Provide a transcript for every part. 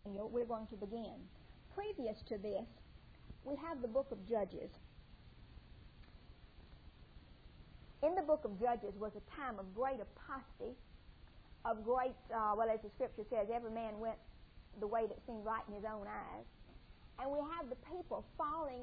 We're going to begin. Previous to this, we have the book of Judges. In the book of Judges was a time of great apostasy, of great, as the scripture says, every man went the way that seemed right in his own eyes. And we have the people falling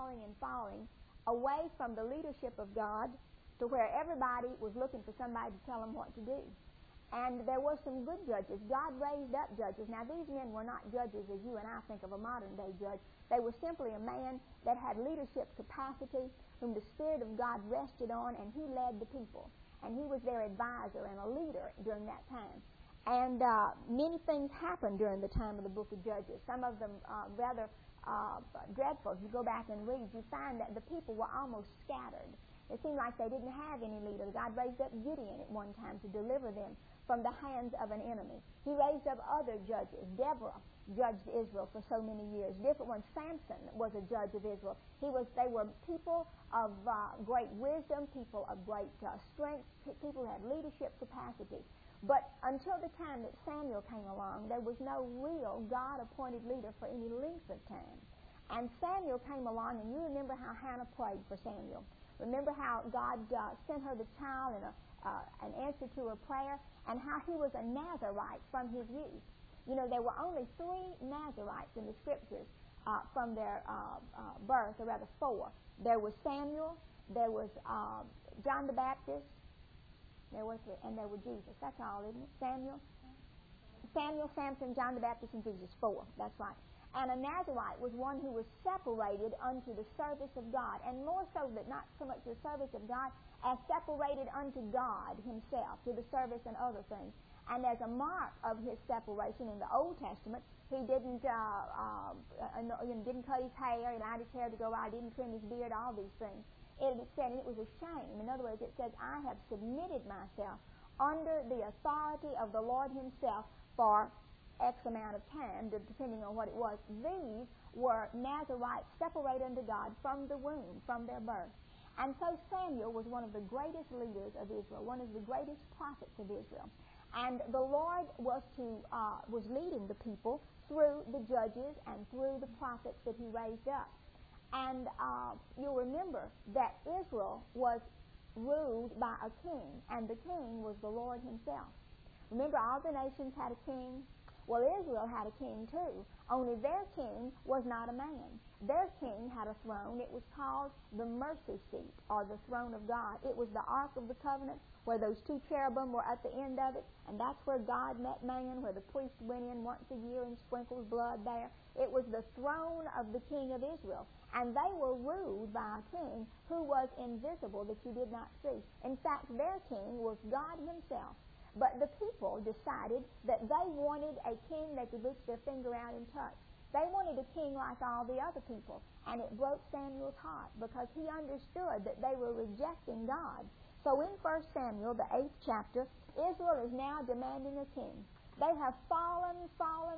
away from the leadership of God to where everybody was looking for somebody to tell them what to do. And there were some good judges. God raised up judges. Now, these men were not judges as you and I think of a modern-day judge. They were simply a man that had leadership capacity, whom the Spirit of God rested on, and he led the people. And he was their advisor and a leader during that time. And many things happened during the time of the book of Judges. Some of them rather dreadful. If you go back and read, you find that the people were almost scattered. It seemed like they didn't have any leader. God raised up Gideon at one time to deliver them from the hands of an enemy. He raised up other judges. Deborah judged Israel for so many years. Different ones. Samson was a judge of Israel. They were people of great wisdom, people of great strength, people who had leadership capacity. But until the time that Samuel came along, there was no real God-appointed leader for any length of time. And Samuel came along, and you remember how Hannah prayed for Samuel. Remember how God sent her the child and an answer to her prayer, and how he was a Nazarite from his youth. You know, there were only 3 Nazarites in the Scriptures from their birth, or rather 4. There was Samuel, there was John the Baptist, there were Jesus. That's all, isn't it? Samuel, Samson, John the Baptist, and Jesus. 4. That's right. And a Nazarite was one who was separated unto the service of God, and more so that not so much the service of God as separated unto God himself, to the service and other things. And as a mark of his separation in the Old Testament, he didn't cut his hair, he allowed his hair to go out, didn't trim his beard, all these things. It said, and it was a shame. In other words, it says, I have submitted myself under the authority of the Lord himself for X amount of time, depending on what it was. These were Nazarites separated unto God from the womb, from their birth. And so Samuel was one of the greatest leaders of Israel, one of the greatest prophets of Israel. And the Lord was leading the people through the judges and through the prophets that he raised up. And you'll remember that Israel was ruled by a king, and the king was the Lord himself. Remember, all the nations had a king. Well, Israel had a king too, only their king was not a man. Their king had a throne. It was called the mercy seat, or the throne of God. It was the Ark of the Covenant, where those 2 cherubim were at the end of it, and that's where God met man, where the priest went in once a year and sprinkled blood there. It was the throne of the king of Israel, and they were ruled by a king who was invisible, that you did not see. In fact, their king was God himself. But the people decided that they wanted a king they could reach their finger out and touch. They wanted a king like all the other people, and it broke Samuel's heart because he understood that they were rejecting God. So in 1 Samuel, the 8th chapter, Israel is now demanding a king. They have fallen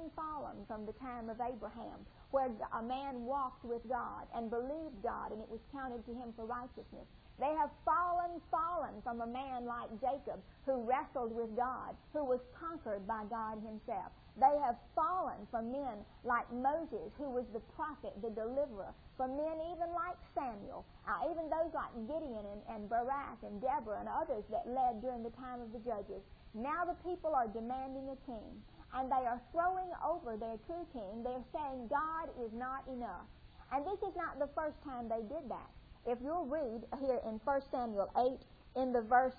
from the time of Abraham, where a man walked with God and believed God, and it was counted to him for righteousness. They have fallen from a man like Jacob, who wrestled with God, who was conquered by God himself. They have fallen from men like Moses, who was the prophet, the deliverer, from men even like Samuel, even those like Gideon and Barak and Deborah and others that led during the time of the judges. Now the people are demanding a king, and they are throwing over their true king. They're saying God is not enough. And this is not the first time they did that. If you'll read here in 1 Samuel 8, in the verse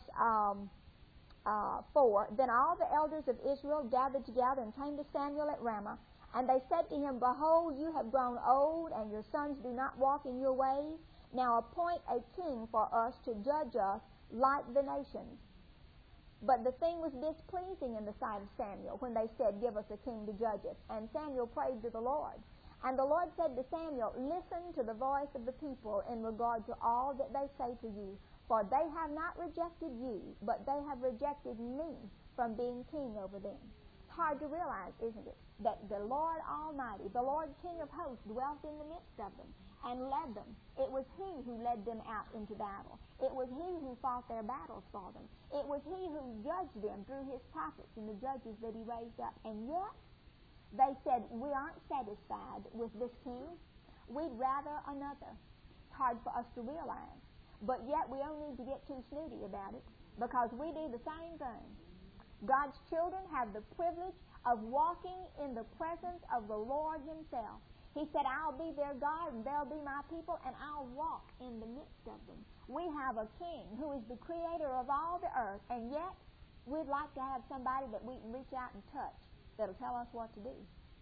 4, then all the elders of Israel gathered together and came to Samuel at Ramah, and they said to him, Behold, you have grown old, and your sons do not walk in your ways. Now appoint a king for us to judge us like the nations. But the thing was displeasing in the sight of Samuel when they said, Give us a king to judge us. And Samuel prayed to the Lord. And the Lord said to Samuel, Listen to the voice of the people in regard to all that they say to you, for they have not rejected you, but they have rejected me from being king over them. It's hard to realize, isn't it, that the Lord Almighty, the Lord King of hosts, dwelt in the midst of them and led them. It was he who led them out into battle. It was he who fought their battles for them. It was he who judged them through his prophets and the judges that he raised up. And yet, They said, we aren't satisfied with this king. We'd rather another. It's hard for us to realize. But yet we don't need to get too snooty about it, because we do the same thing. God's children have the privilege of walking in the presence of the Lord Himself. He said, I'll be their God and they'll be my people, and I'll walk in the midst of them. We have a king who is the creator of all the earth, and yet we'd like to have somebody that we can reach out and touch that'll tell us what to do.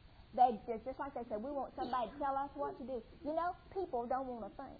Just like they said, we want somebody to tell us what to do. You know, people don't want to think.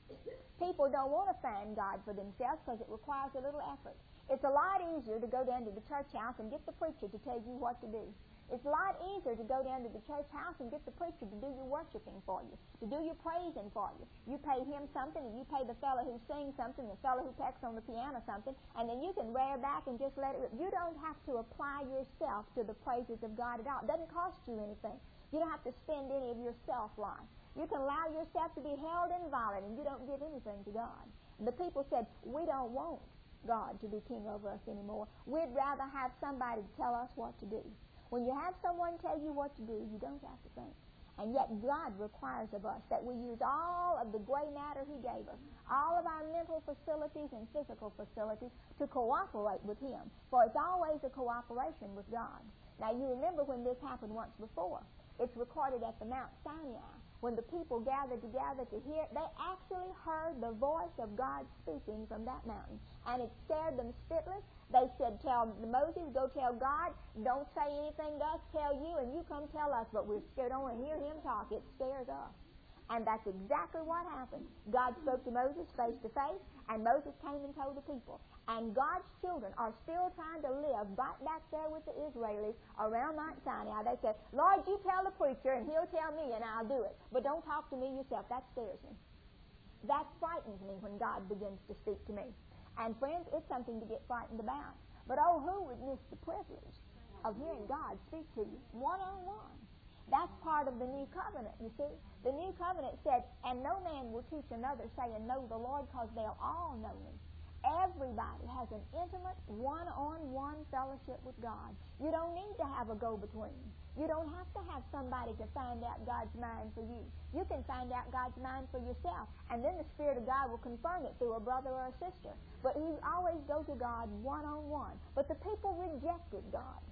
People don't want to find God for themselves because it requires a little effort. It's a lot easier to go down to the church house and get the preacher to tell you what to do. It's a lot easier to go down to the church house and get the preacher to do your worshiping for you, to do your praising for you. You pay him something, and you pay the fellow who sings something, the fellow who pecks on the piano something, and then you can rear back and just let it rip. You don't have to apply yourself to the praises of God at all. It doesn't cost you anything. You don't have to spend any of your self-life. You can allow yourself to be held inviolate, and you don't give anything to God. And the people said, we don't want God to be king over us anymore. We'd rather have somebody to tell us what to do. When you have someone tell you what to do, you don't have to think. And yet God requires of us that we use all of the gray matter He gave us, all of our mental facilities and physical facilities to cooperate with Him. For it's always a cooperation with God. Now you remember when this happened once before. It's recorded at the Mount Sinai. When the people gathered together to hear, they actually heard the voice of God speaking from that mountain. And it scared them spitless. They said, tell Moses, go tell God, don't say anything to us, tell you, and you come tell us. But we're scared, don't want to hear Him talk. It scares us. And that's exactly what happened. God spoke to Moses face to face, and Moses came and told the people. And God's children are still trying to live right back there with the Israelis around Mount Sinai. They said, Lord, you tell the preacher, and he'll tell me, and I'll do it. But don't talk to me yourself. That scares me. That frightens me when God begins to speak to me. And friends, it's something to get frightened about. But oh, who would miss the privilege of hearing God speak to you one-on-one? That's part of the new covenant, you see. The new covenant said, and no man will teach another, saying, know the Lord, because they'll all know me. Everybody has an intimate, one-on-one fellowship with God. You don't need to have a go-between. You don't have to have somebody to find out God's mind for you. You can find out God's mind for yourself, and then the Spirit of God will confirm it through a brother or a sister. But you always go to God one-on-one. But the people rejected God.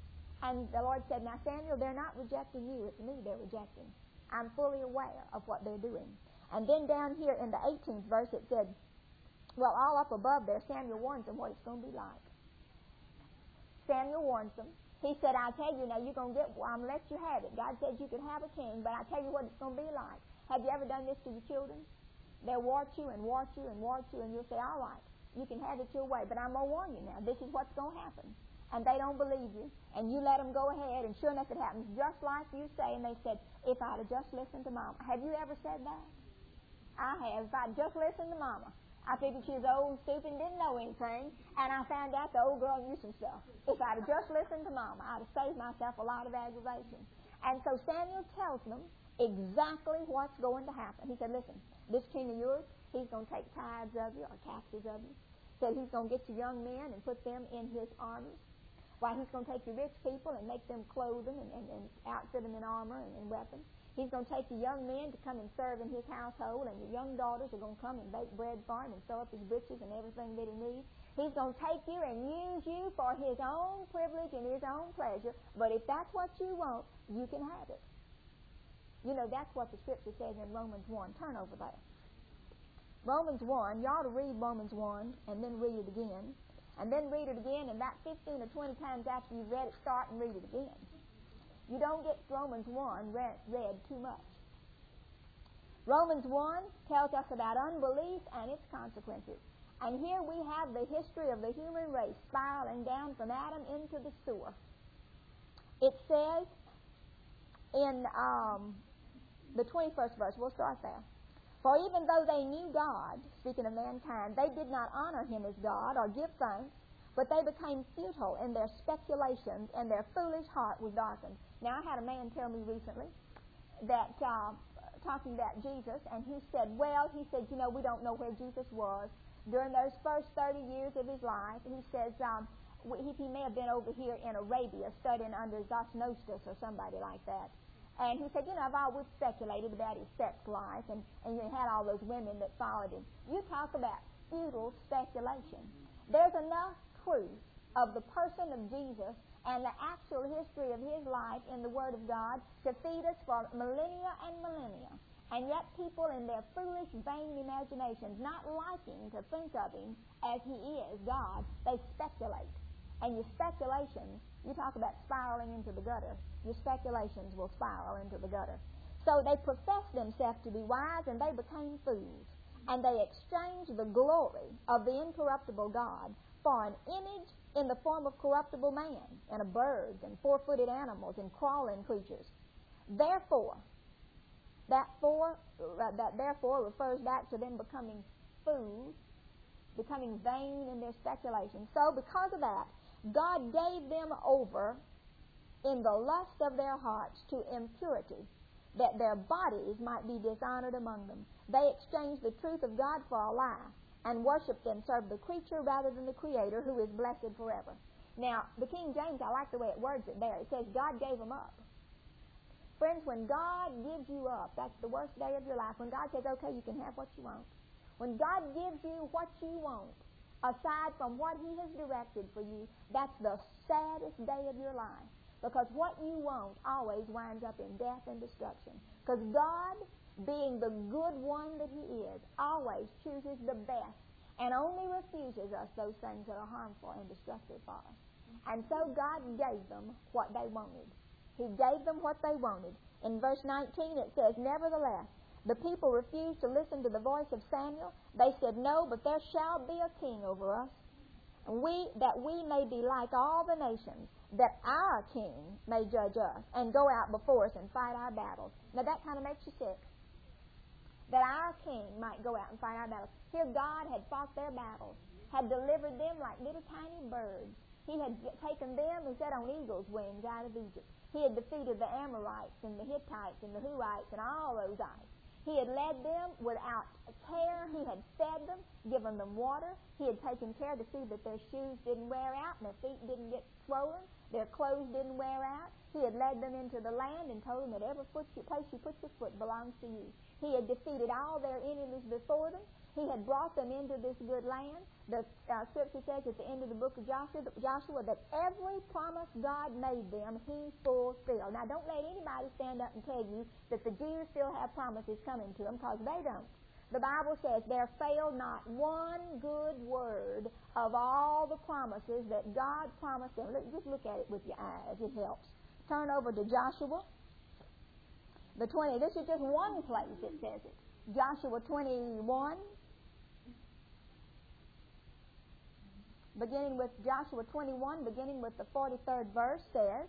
And the Lord said, now, Samuel, they're not rejecting you. It's me they're rejecting. I'm fully aware of what they're doing. And then down here in the 18th verse it said, well, all up above there, Samuel warns them what it's going to be like. Samuel warns them. He said, I tell you, now you're going to get, I'm going to let you have it. God said you could have a king, but I tell you what it's going to be like. Have you ever done this to your children? They'll watch you and watch you and watch you, and you'll say, all right, you can have it your way, but I'm going to warn you now. This is what's going to happen. And they don't believe you, and you let them go ahead, and sure enough, it happens just like you say. And they said, if I'd have just listened to Mama. Have you ever said that? I have. If I'd just listened to Mama. I figured she was old, stupid, and didn't know anything, and I found out the old girl knew some stuff. If I'd have just listened to Mama, I'd have saved myself a lot of aggravation. And so Samuel tells them exactly what's going to happen. He said, listen, this king of yours, he's going to take tithes of you, or taxes of you. Said he's going to get your young men and put them in his armies. Why, he's going to take your rich people and make them clothing and outfit them in armor and weapons. He's going to take the young men to come and serve in his household, and your young daughters are going to come and bake bread for him and sew up his breeches and everything that he needs. He's going to take you and use you for his own privilege and his own pleasure, but if that's what you want, you can have it. You know, that's what the Scripture says in Romans 1. Turn over there. Romans 1, you ought to read Romans 1 and then read it again. And then read it again, and about 15 or 20 times after you've read it, start and read it again. You don't get Romans 1 read too much. Romans 1 tells us about unbelief and its consequences. And here we have the history of the human race spiraling down from Adam into the sewer. It says in the 21st verse, we'll start there. For even though they knew God, speaking of mankind, they did not honor Him as God or give thanks, but they became futile in their speculations, and their foolish heart was darkened. Now, I had a man tell me recently that, talking about Jesus, and he said, you know, we don't know where Jesus was during those first 30 years of his life. He says, He may have been over here in Arabia studying under Zosnostus or somebody like that. And he said, I've always speculated about his sex life, and you had all those women that followed him. You talk about futile speculation. There's enough truth of the person of Jesus and the actual history of his life in the Word of God to feed us for millennia and millennia. And yet people in their foolish, vain imaginations, not liking to think of him as he is, God, they speculate. And your speculations, you talk about spiraling into the gutter, your speculations will spiral into the gutter. So they professed themselves to be wise, and they became fools. And they exchanged the glory of the incorruptible God for an image in the form of corruptible man, and of birds, and four-footed animals, and crawling creatures. Therefore, that therefore refers back to them becoming fools, becoming vain in their speculation. So because of that, God gave them over in the lust of their hearts to impurity, that their bodies might be dishonored among them. They exchanged the truth of God for a lie, and worshipped and served the creature rather than the Creator, who is blessed forever. Now, the King James, I like the way it words it there. It says God gave them up. Friends, when God gives you up, that's the worst day of your life. When God says, okay, you can have what you want. When God gives you what you want, aside from what He has directed for you, that's the saddest day of your life. Because what you want always winds up in death and destruction. Because God, being the good one that He is, always chooses the best and only refuses us those things that are harmful and destructive for us. And so God gave them what they wanted. He gave them what they wanted. In verse 19 it says, Nevertheless, the people refused to listen to the voice of Samuel. They said, No, but there shall be a king over us, and that we may be like all the nations, that our king may judge us and go out before us and fight our battles. Now that kind of makes you sick. That our king might go out and fight our battles. Here God had fought their battles, had delivered them like little tiny birds. He had taken them and set on eagle's wings out of Egypt. He had defeated the Amorites and the Hittites and the Huites and all those ites. He had led them without care. He had fed them, given them water. He had taken care to see that their shoes didn't wear out and their feet didn't get swollen. Their clothes didn't wear out. He had led them into the land and told them that every place you put your foot belongs to you. He had defeated all their enemies before them. He had brought them into this good land. The scripture says at the end of the book of Joshua that every promise God made them, He fulfilled. Now, don't let anybody stand up and tell you that the Jews still have promises coming to them, because they don't. The Bible says there failed not one good word of all the promises that God promised them. Just look at it with your eyes. It helps. Turn over to Joshua. The 20. This is just one place it says it. Joshua 21. Beginning with Joshua 21, beginning with the 43rd verse, says,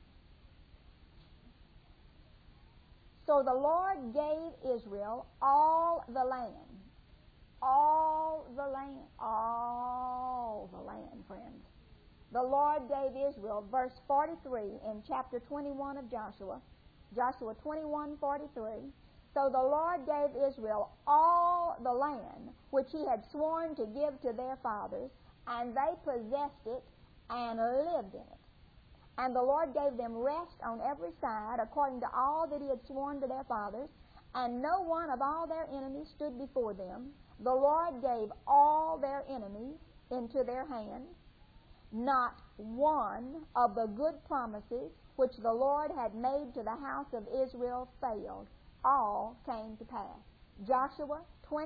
So the Lord gave Israel all the land. All the land. All the land, friends. The Lord gave Israel, verse 43 in chapter 21 of Joshua. Joshua 21:43. So the Lord gave Israel all the land which He had sworn to give to their fathers, and they possessed it and lived in it. And the Lord gave them rest on every side, according to all that He had sworn to their fathers, and no one of all their enemies stood before them. The Lord gave all their enemies into their hand. Not one of the good promises which the Lord had made to the house of Israel failed. All came to pass. Joshua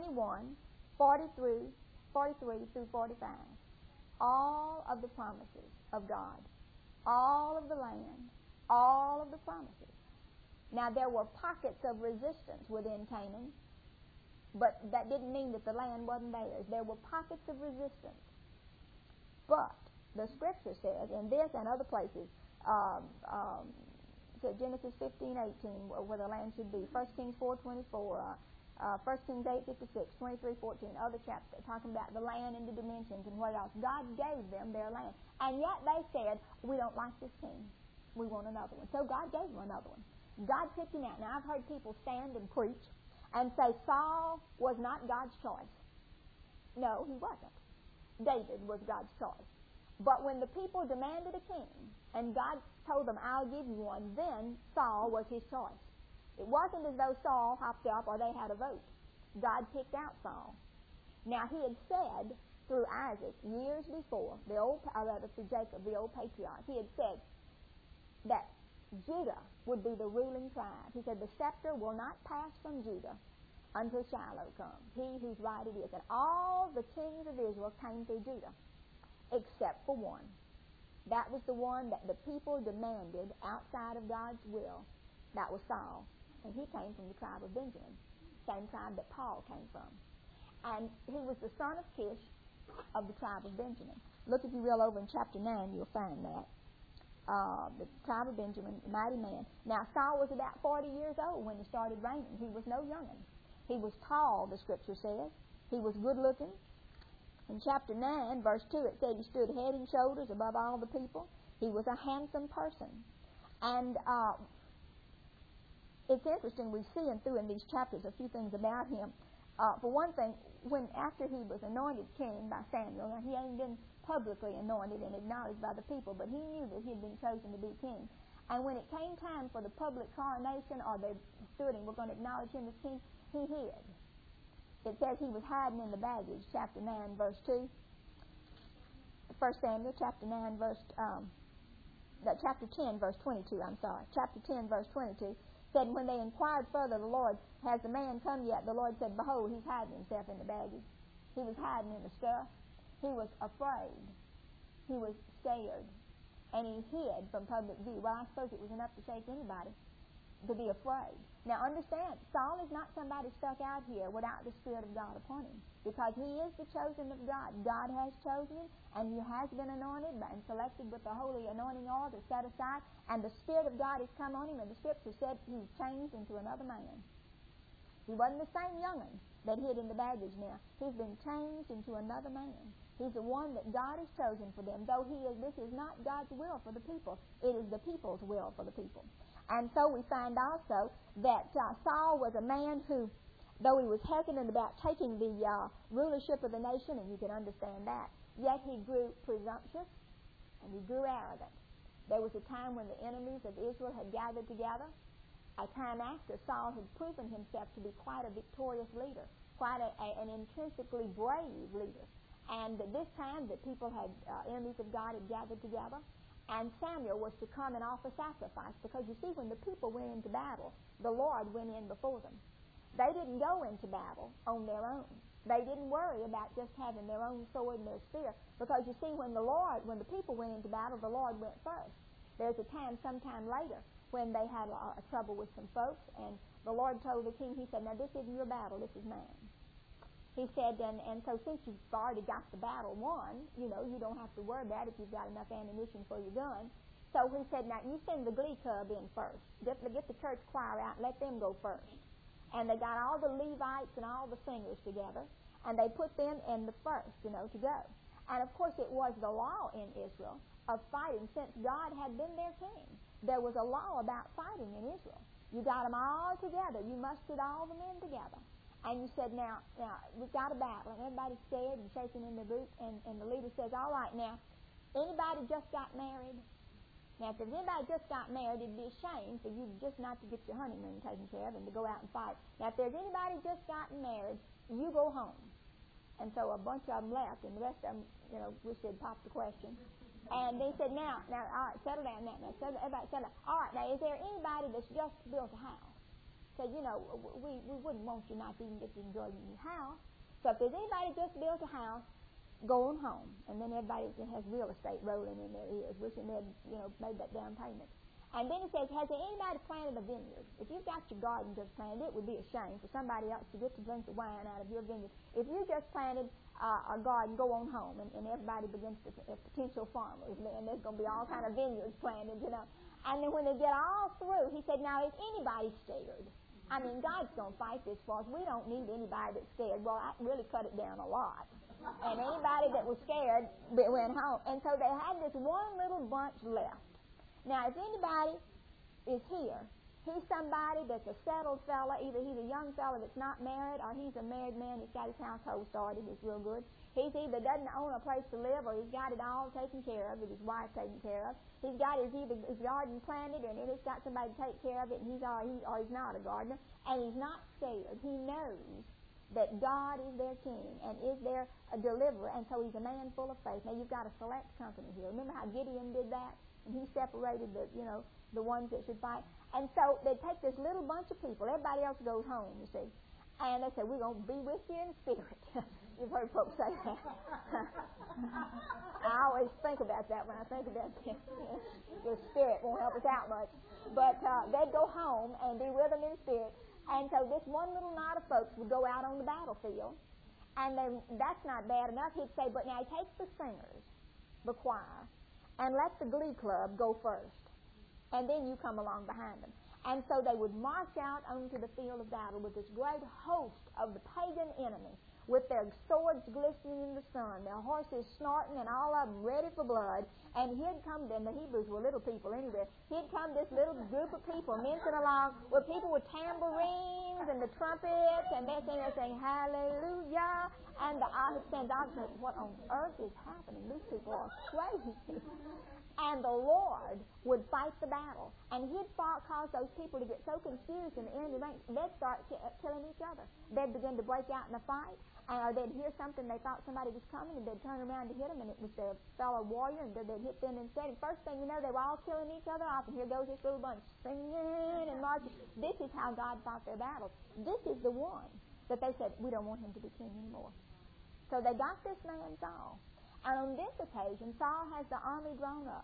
21:43 through 45. All of the promises of God, all of the land, all of the promises. Now, there were pockets of resistance within Canaan, but that didn't mean that the land wasn't theirs. There were pockets of resistance. But the Scripture says, in this and other places, Genesis 15:18, where the land should be, 1 Kings 4:24, 1 Kings 8:56, 23:14, other chapters talking about the land and the dimensions and what else. God gave them their land. And yet they said, we don't like this king. We want another one. So God gave them another one. God picked him out. Now, I've heard people stand and preach and say Saul was not God's choice. No, he wasn't. David was God's choice. But when the people demanded a king, and God told them, I'll give you one, then Saul was his choice. It wasn't as though Saul hopped up or they had a vote. God picked out Saul. Now, he had said through Isaac years before, through Jacob, the old patriarch, he had said that Judah would be the ruling tribe. He said, the scepter will not pass from Judah until Shiloh comes, he whose right it is. And all the kings of Israel came through Judah, except for one. That was the one that the people demanded outside of God's will. That was Saul. And he came from the tribe of Benjamin, same tribe that Paul came from. And he was the son of Kish of the tribe of Benjamin. Look, if you will, over in chapter 9, you'll find that. The tribe of Benjamin, mighty man. Now, Saul was about 40 years old when he started reigning. He was no youngin'. He was tall, the scripture says. He was good looking. In chapter 9, verse 2, it said he stood head and shoulders above all the people. He was a handsome person. And it's interesting, we see through in these chapters a few things about him. For one thing, after he was anointed king by Samuel, now he hadn't been publicly anointed and acknowledged by the people, but he knew that he had been chosen to be king. And when it came time for the public coronation, or they stood and were going to acknowledge him as king, he hid. It says he was hiding in the baggage, chapter 9, verse 2. 1 Samuel, chapter 9, chapter 10, verse 22, Chapter 10, verse 22, said, when they inquired further of the Lord, has the man come yet? The Lord said, behold, he's hiding himself in the baggage. He was hiding in the stuff. He was afraid. He was scared. And he hid from public view. Well, I suppose it was enough to shake anybody to be afraid. Now, understand, Saul is not somebody stuck out here without the Spirit of God upon him, because he is the chosen of God. God has chosen him, and he has been anointed and selected with the holy anointing oil to set aside, and the Spirit of God has come on him, and the Scripture said he's changed into another man. He wasn't the same young'un that hid in the baggage now. He's been changed into another man. He's the one that God has chosen for them, though this is not God's will for the people. It is the people's will for the people. And so we find also that Saul was a man who, though he was hesitant about taking the rulership of the nation, and you can understand that, yet he grew presumptuous and he grew arrogant. There was a time when the enemies of Israel had gathered together, a time after Saul had proven himself to be quite a victorious leader, quite an intrinsically brave leader. And at this time, the people enemies of God had gathered together, and Samuel was to come and offer sacrifice, because you see, when the people went into battle, the Lord went in before them. They didn't go into battle on their own. They didn't worry about just having their own sword and their spear, because you see, when the people went into battle, the Lord went first. There's a time, sometime later, when they had a trouble with some folks, and the Lord told the king, he said, now this isn't your battle, this is mine. He said, and so since you've already got the battle won, you don't have to worry about it if you've got enough ammunition for your gun. So he said, now you send the glee club in first. Get the church choir out and let them go first. And they got all the Levites and all the singers together, and they put them in the first, to go. And of course it was the law in Israel of fighting. Since God had been their king, there was a law about fighting in Israel. You got them all together. You mustered all the men together. And you said, now, we've got a battle, and everybody's scared and shaking in their boots, and the leader says, all right, now, anybody just got married? Now, if there's anybody just got married, it'd be a shame for you just not to get your honeymoon taken care of and to go out and fight. Now, if there's anybody just gotten married, you go home. And so a bunch of them left, and the rest of them, wish they'd popped the question. And they said, now, all right, settle down now. Everybody settle down. All right, now, is there anybody that's just built a house? Said, we wouldn't want you not to even get to enjoy your house. So if there's anybody just built a house, go on home. And then everybody has real estate rolling in their ears, wishing they'd, made that down payment. And then it says, has there anybody planted a vineyard? If you've got your garden just planted, it would be a shame for somebody else to get to drink the wine out of your vineyard. If you just planted a garden, go on home, and everybody begins to, potential farmers, and there's going to be all kind of vineyards planted, And then when they get all through, he said, now, is anybody scared? I mean, God's going to fight this for us. We don't need anybody that's scared. Well, I really cut it down a lot. And anybody that was scared went home. And so they had this one little bunch left. Now, if anybody is here, he's somebody that's a settled fella. Either he's a young fella that's not married, or he's a married man that's got his household started. It's real good. He's either doesn't own a place to live or he's got it all taken care of, with his wife taken care of. He's got either his garden planted and he's got somebody to take care of it, and he's not a gardener, and he's not scared. He knows that God is their king and is their deliverer, and so he's a man full of faith. Now, you've got a select company here. Remember how Gideon did that? And he separated the ones that should fight. And so they take this little bunch of people. Everybody else goes home, you see. And they say, we're going to be with you in spirit. You've heard folks say that. I always think about that when I think about this. Your spirit won't help us out much. But they'd go home and be with them in spirit. And so this one little knot of folks would go out on the battlefield. And then that's not bad enough. He'd say, but now take the singers, the choir, and let the glee club go first. And then you come along behind them. And so they would march out onto the field of battle with this great host of the pagan enemy, with their swords glistening in the sun, their horses snorting, and all of them ready for blood. And he'd come then, the Hebrews were little people anyway, he'd come this little group of people mincing along with people with tambourines and the trumpets, and they're saying, hallelujah. And the saying, what on earth is happening? These people are crazy. And the Lord would fight the battle. And he'd cause those people to get so confused in the enemy ranks, they'd start killing each other. They'd begin to break out in a fight, or they'd hear something, they thought somebody was coming, and they'd turn around to hit them, and it was their fellow warrior, and they'd hit them instead. And first thing you know, they were all killing each other off, and here goes this little bunch singing and marching. This is how God fought their battles. This is the one that they said, we don't want him to be king anymore. So they got this man Saul. And on this occasion, Saul has the army drawn up.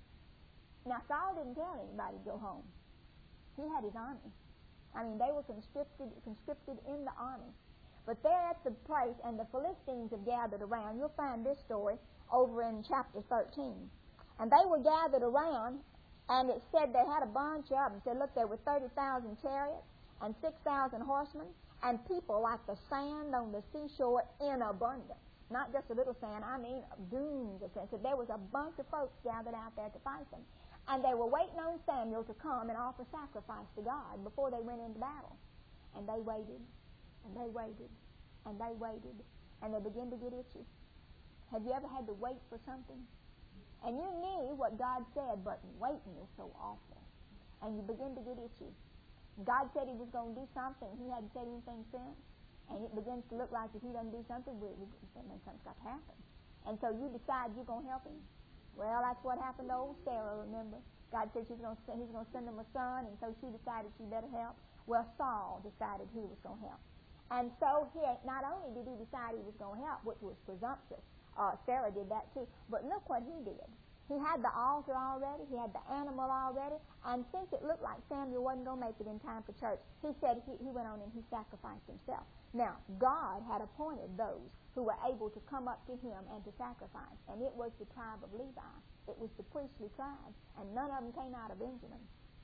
Now, Saul didn't tell anybody to go home. He had his army. I mean, they were conscripted in the army. But they're at the place, and the Philistines have gathered around. You'll find this story over in chapter 13. And they were gathered around, and it said they had a bunch of them. It said, look, there were 30,000 chariots and 6,000 horsemen, and people like the sand on the seashore in abundance. Not just a little sand, I mean dunes of sand. So there was a bunch of folks gathered out there to fight them. And they were waiting on Samuel to come and offer sacrifice to God before they went into battle. And they waited, and they waited, and they waited, and they began to get itchy. Have you ever had to wait for something? And you knew what God said, but waiting is so awful. And you begin to get itchy. God said he was going to do something. He hadn't said anything since. And it begins to look like if he doesn't do something, something's got to happen. And so you decide you're going to help him. Well, that's what happened to old Sarah, remember? God said he's going to send them a son, and so she decided she better help. Well, Saul decided he was going to help. And so here, not only did he decide he was going to help, which was presumptuous, Sarah did that too, but look what he did. He had the altar already, he had the animal already, and since it looked like Samuel wasn't going to make it in time for church, he said he went on and he sacrificed himself. Now, God had appointed those who were able to come up to him and to sacrifice, and it was the tribe of Levi. It was the priestly tribe, and none of them came out of Benjamin.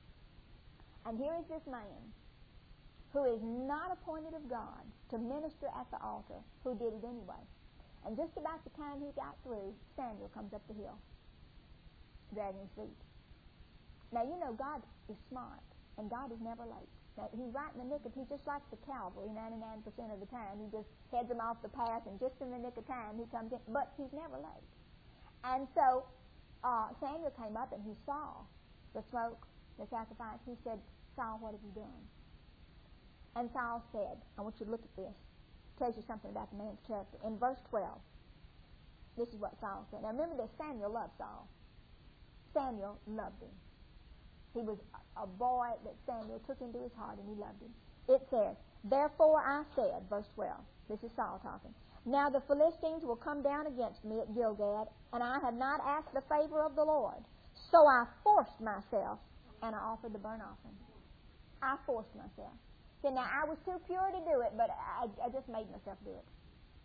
And here is this man who is not appointed of God to minister at the altar, who did it anyway. And just about the time he got through, Samuel comes up the hill, dragging his feet. Now, you know God is smart, and God is never late. Now, he's right in the nick of, he's just like the cavalry 99% of the time. He just heads them off the path, and just in the nick of time he comes in. But he's never late. And so Samuel came up, and he saw the smoke, the sacrifice. He said, Saul, what have you done? And Saul said, I want you to look at this. It tells you something about the man's character. In verse 12, this is what Saul said. Now, remember this, Samuel loved Saul. Samuel loved him. He was a boy that Samuel took into his heart, and he loved him. It says, therefore I said, verse 12, this is Saul talking, now the Philistines will come down against me at Gilgal, and I have not asked the favor of the Lord. So I forced myself, and I offered the burnt offering. I forced myself. See, now I was too pure to do it, but I just made myself do it.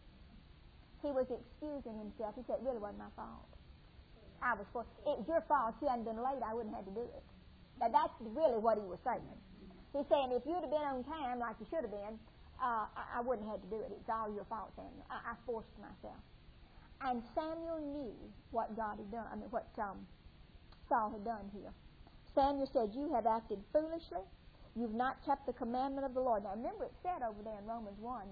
He was excusing himself. He said, it really wasn't my fault. I was forced. It was your fault. If you hadn't been late, I wouldn't have had to do it. Now, that's really what he was saying. He's saying, if you'd have been on time like you should have been, I wouldn't have had to do it. It's all your fault, Samuel. I forced myself. And Samuel knew what God had done, what Saul had done here. Samuel said, you have acted foolishly. You've not kept the commandment of the Lord. Now, remember it said over there in Romans 1 that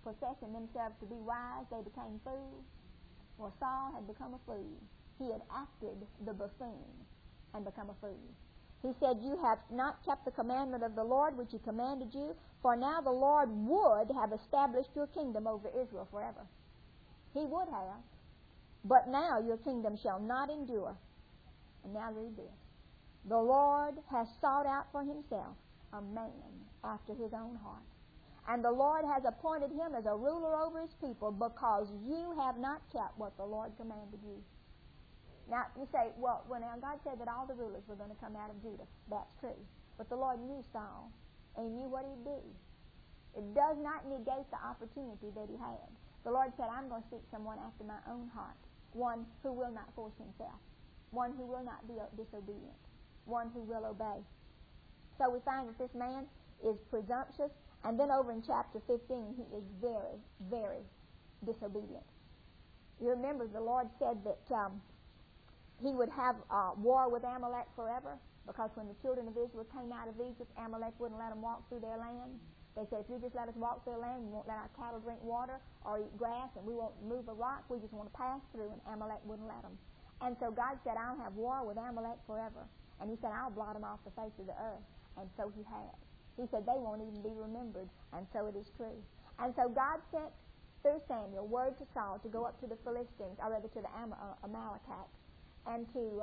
professing themselves to be wise, they became fools. Well, Saul had become a fool. He had acted the buffoon and become a fool. He said, you have not kept the commandment of the Lord which he commanded you, for now the Lord would have established your kingdom over Israel forever. He would have, but now your kingdom shall not endure. And now read this. The Lord has sought out for himself a man after his own heart. And the Lord has appointed him as a ruler over his people, because you have not kept what the Lord commanded you. Now, you say, well, now God said that all the rulers were going to come out of Judah. That's true. But the Lord knew Saul, and he knew what he'd do. It does not negate the opportunity that he had. The Lord said, I'm going to seek someone after my own heart, one who will not force himself, one who will not be disobedient, one who will obey. So we find that this man is presumptuous, and then over in chapter 15, he is very, very disobedient. You remember the Lord said that he would have war with Amalek forever, because when the children of Israel came out of Egypt, Amalek wouldn't let them walk through their land. They said, if you just let us walk through the land, you won't let our cattle drink water or eat grass, and we won't move a rock. We just want to pass through, and Amalek wouldn't let them. And so God said, I'll have war with Amalek forever. And he said, I'll blot them off the face of the earth. And so he has. He said, they won't even be remembered. And so it is true. And so God sent, through Samuel, word to Saul to go up to the Philistines, or rather to the Amalekites, and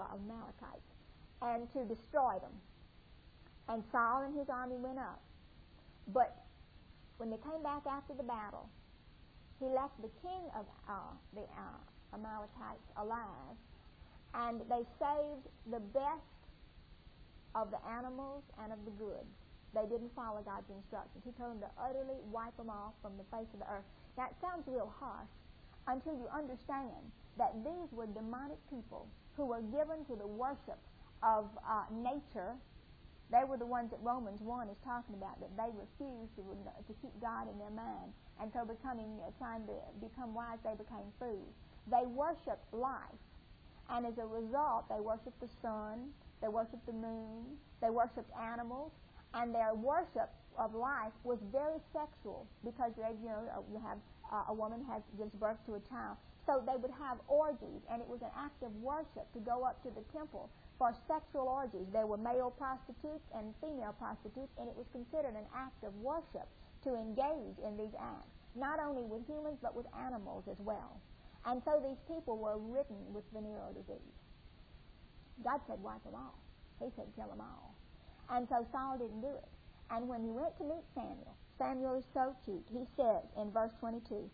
to destroy them. And Saul and his army went up. But when they came back after the battle, he left the king of the Amalekites alive, and they saved the best of the animals and of the goods. They didn't follow God's instructions. He told them to utterly wipe them off from the face of the earth. Now, it sounds real harsh until you understand that these were demonic people who were given to the worship of nature. They were the ones that Romans 1 is talking about, that they refused to keep God in their mind. And so trying to become wise, they became fools. They worshipped life. And as a result, they worshipped the sun, they worshipped the moon, they worshipped animals, and their worship of life was very sexual, because you have a woman gives birth to a child. So they would have orgies, and it was an act of worship to go up to the temple for sexual orgies. There were male prostitutes and female prostitutes, and it was considered an act of worship to engage in these acts, not only with humans but with animals as well. And so these people were ridden with venereal disease. God said, wipe them all. He said, kill them all. And so Saul didn't do it. And when he went to meet Samuel, Samuel is so cute. He says in verse 22,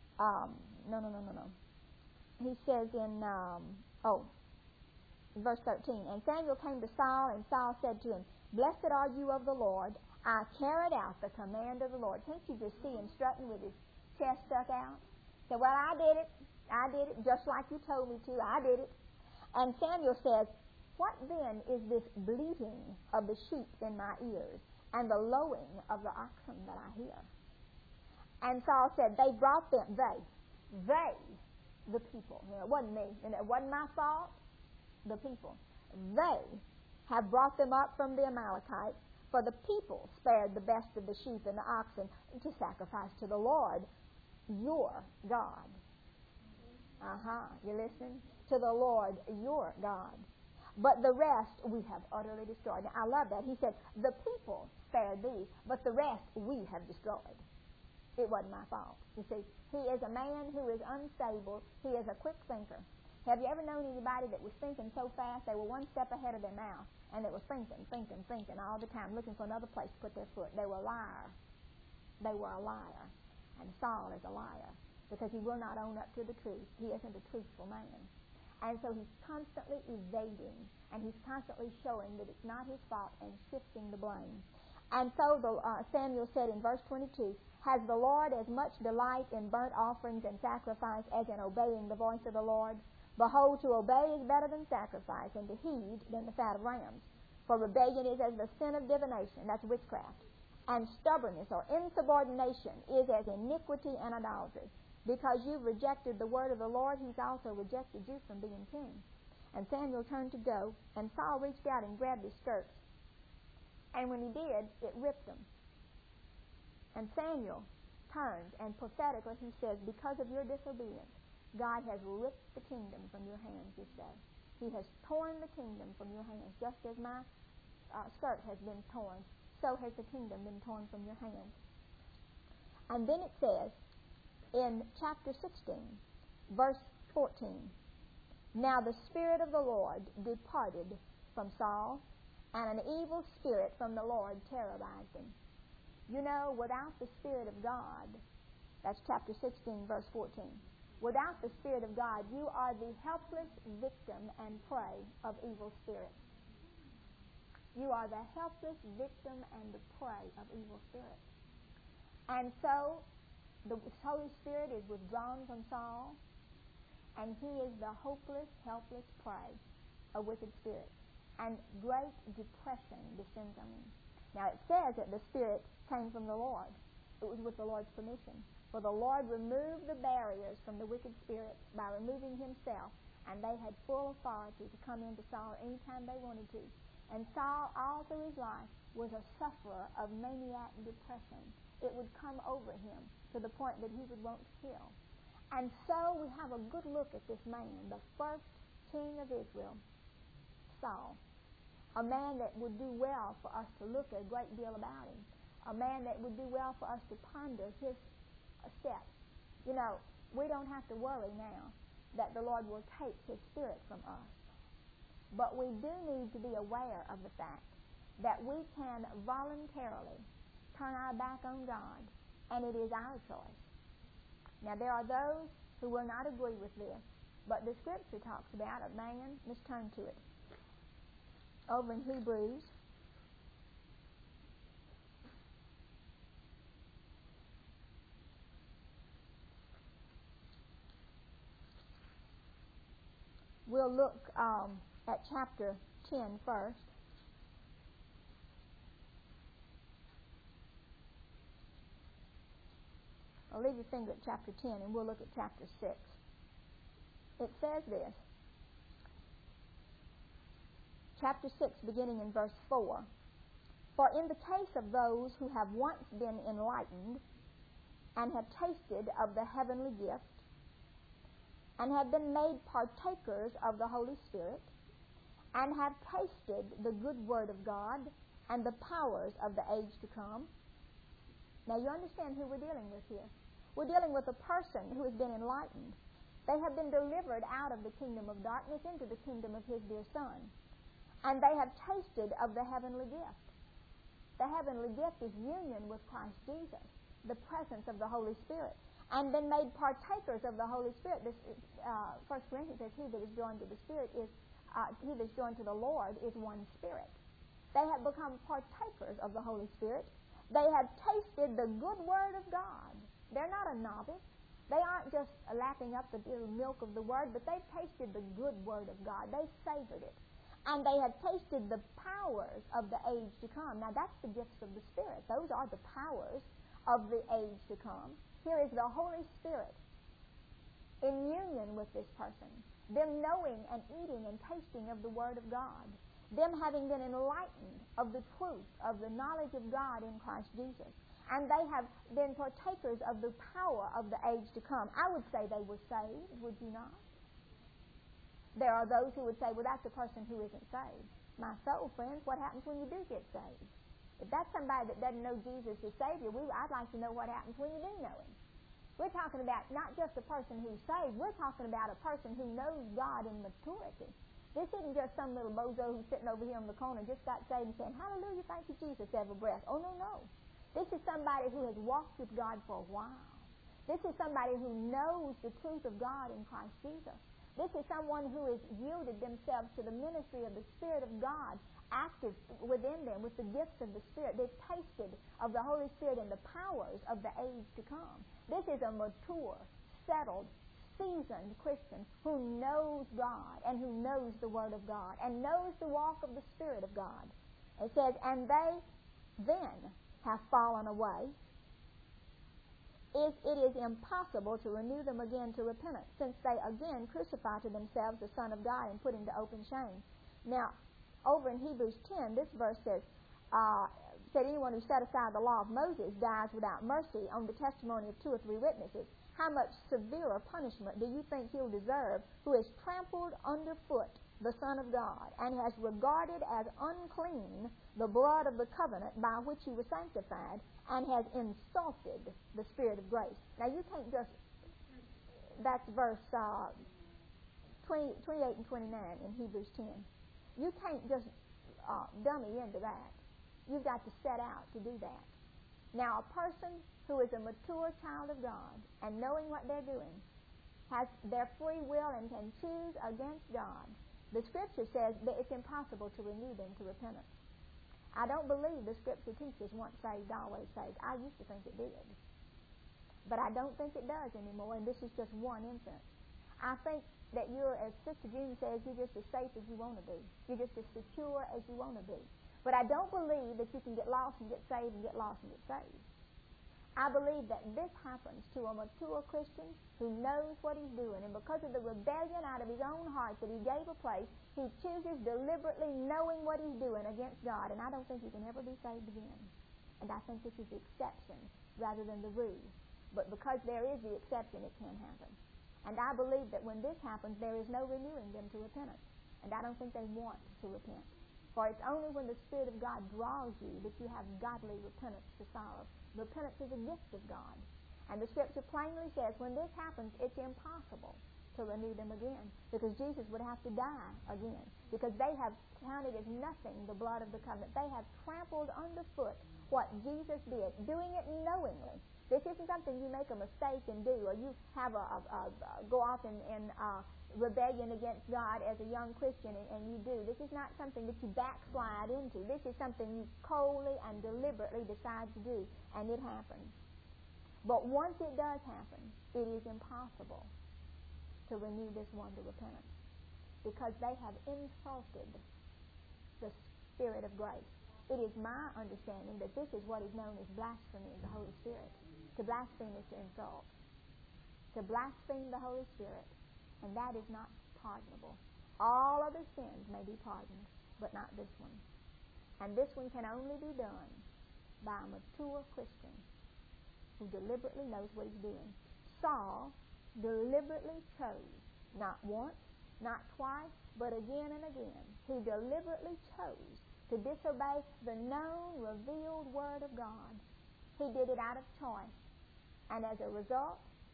He says in, verse 13, and Samuel came to Saul, and Saul said to him, blessed are you of the Lord. I carried out the command of the Lord. Can't you just see him strutting with his chest stuck out? So, well, I did it, just like you told me to. I did it. And Samuel says, what then is this bleating of the sheep in my ears, and the lowing of the oxen that I hear? And Saul said, they brought them, the people. It wasn't me, and it wasn't my fault. The people. They have brought them up from the Amalekites, for the people spared the best of the sheep and the oxen to sacrifice to the Lord, your God. You listen? To the Lord, your God. But the rest we have utterly destroyed. Now, I love that. He said, the people spared these, but the rest we have destroyed. It wasn't my fault. You see, he is a man who is unstable. He is a quick thinker. Have you ever known anybody that was thinking so fast they were one step ahead of their mouth, and they were thinking all the time, looking for another place to put their foot? They were a liar. They were a liar. And Saul is a liar, because he will not own up to the truth. He isn't a truthful man. And so he's constantly evading, and he's constantly showing that it's not his fault and shifting the blame. And so Samuel said in verse 22, has the Lord as much delight in burnt offerings and sacrifice as in obeying the voice of the Lord? Behold, to obey is better than sacrifice, and to heed than the fat of rams. For rebellion is as the sin of divination, that's witchcraft, and stubbornness or insubordination is as iniquity and idolatry. Because you've rejected the word of the Lord, he's also rejected you from being king. And Samuel turned to go, and Saul reached out and grabbed his skirts. And when he did, it ripped them. And Samuel turns, and prophetically he says, because of your disobedience, God has ripped the kingdom from your hands this day. He has torn the kingdom from your hands. Just as my skirt has been torn, so has the kingdom been torn from your hands. And then it says in chapter 16, verse 14, now the Spirit of the Lord departed from Saul, and an evil spirit from the Lord terrorized him. You know, without the Spirit of God, that's chapter 16, verse 14, without the Spirit of God, you are the helpless victim and prey of evil spirits. You are the helpless victim and the prey of evil spirits. And so, the Holy Spirit is withdrawn from Saul, and he is the hopeless, helpless prey of wicked spirits. And great depression descends on him. Now, it says that the Spirit came from the Lord. It was with the Lord's permission. For the Lord removed the barriers from the wicked spirits by removing himself, and they had full authority to come into Saul anytime they wanted to. And Saul, all through his life, was a sufferer of maniac depression. It would come over him to the point that he would want to kill. And so we have a good look at this man, the first king of Israel, Saul, a man that would do well for us to look a great deal about him, a man that would do well for us to ponder his steps. You know, we don't have to worry now that the Lord will take his Spirit from us. But we do need to be aware of the fact that we can voluntarily turn our back on God, and it is our choice. Now, there are those who will not agree with this, but the Scripture talks about a man. Let's turn to it. Over in Hebrews, we'll look at chapter 10 first. I'll leave your finger at chapter 10 and we'll look at chapter 6. It says this, chapter 6 beginning in verse 4, for in the case of those who have once been enlightened and have tasted of the heavenly gift and have been made partakers of the Holy Spirit and have tasted the good word of God and the powers of the age to come. Now you understand who we're dealing with here. We're dealing with a person who has been enlightened. They have been delivered out of the kingdom of darkness into the kingdom of his dear Son. And they have tasted of the heavenly gift. The heavenly gift is union with Christ Jesus, the presence of the Holy Spirit, and been made partakers of the Holy Spirit. This 1 Corinthians says, he that is joined to the Spirit is, he that is joined to the Lord is one Spirit. They have become partakers of the Holy Spirit. They have tasted the good word of God. They're not a novice. They aren't just lapping up the milk of the word, but they've tasted the good word of God. They've savored it. And they have tasted the powers of the age to come. Now, that's the gifts of the Spirit. Those are the powers of the age to come. Here is the Holy Spirit in union with this person, them knowing and eating and tasting of the Word of God, them having been enlightened of the truth, of the knowledge of God in Christ Jesus. And they have been partakers of the power of the age to come. I would say they were saved, would you not? There are those who would say, well, that's a person who isn't saved. My soul, friends, what happens when you do get saved? If that's somebody that doesn't know Jesus as Savior, I'd like to know what happens when you do know Him. We're talking about not just a person who's saved, we're talking about a person who knows God in maturity. This isn't just some little bozo who's sitting over here on the corner just got saved and saying, hallelujah, thank you, Jesus, every breath. Oh, no. This is somebody who has walked with God for a while. This is somebody who knows the truth of God in Christ Jesus. This is someone who has yielded themselves to the ministry of the Spirit of God active within them with the gifts of the Spirit. They've tasted of the Holy Spirit and the powers of the age to come. This is a mature, settled, seasoned Christian who knows God and who knows the Word of God and knows the walk of the Spirit of God. It says, and they then have fallen away, if it is impossible to renew them again to repentance, since they again crucify to themselves the Son of God and put him to open shame. Now, over in Hebrews 10, this verse says, said, anyone who set aside the law of Moses dies without mercy on the testimony of 2 or 3 witnesses. How much severer punishment do you think he'll deserve who has trampled underfoot the Son of God and has regarded as unclean the blood of the covenant by which he was sanctified and has insulted the Spirit of grace? Now you can't just, that's verse 28 and 29 in Hebrews 10. You can't just dummy into that. You've got to set out to do that. Now, a person who is a mature child of God and knowing what they're doing has their free will and can choose against God. The Scripture says that it's impossible to renew them to repentance. I don't believe the Scripture teaches once saved, always saved. I used to think it did. But I don't think it does anymore, and this is just one instance. I think that you're, as Sister June says, you're just as safe as you want to be. You're just as secure as you want to be. But I don't believe that you can get lost and get saved and get lost and get saved. I believe that this happens to a mature Christian who knows what he's doing, and because of the rebellion out of his own heart that he gave a place, he chooses deliberately knowing what he's doing against God, and I don't think he can ever be saved again. And I think this is the exception rather than the rule. But because there is the exception, it can happen. And I believe that when this happens, there is no renewing them to repentance. And I don't think they want to repent. For it's only when the Spirit of God draws you that you have godly repentance to sorrow. Repentance is a gift of God. And the Scripture plainly says when this happens, it's impossible to renew them again, because Jesus would have to die again, because they have counted as nothing the blood of the covenant. They have trampled underfoot what Jesus did, doing it knowingly. This isn't something you make a mistake and do, or you have go off in rebellion against God as a young Christian and you do. This is not something that you backslide into. This is something you coldly and deliberately decide to do, and it happens. But once it does happen, it is impossible to renew this one to repentance, because they have insulted the Spirit of grace. It is my understanding that this is what is known as blasphemy of the Holy Spirit. To blaspheme is to insult. To blaspheme the Holy Spirit, and that is not pardonable. All other sins may be pardoned, but not this one. And this one can only be done by a mature Christian who deliberately knows what he's doing. Saul deliberately chose, not once, not twice, but again and again. He deliberately chose to disobey the known, revealed Word of God. He did it out of choice. And as a result,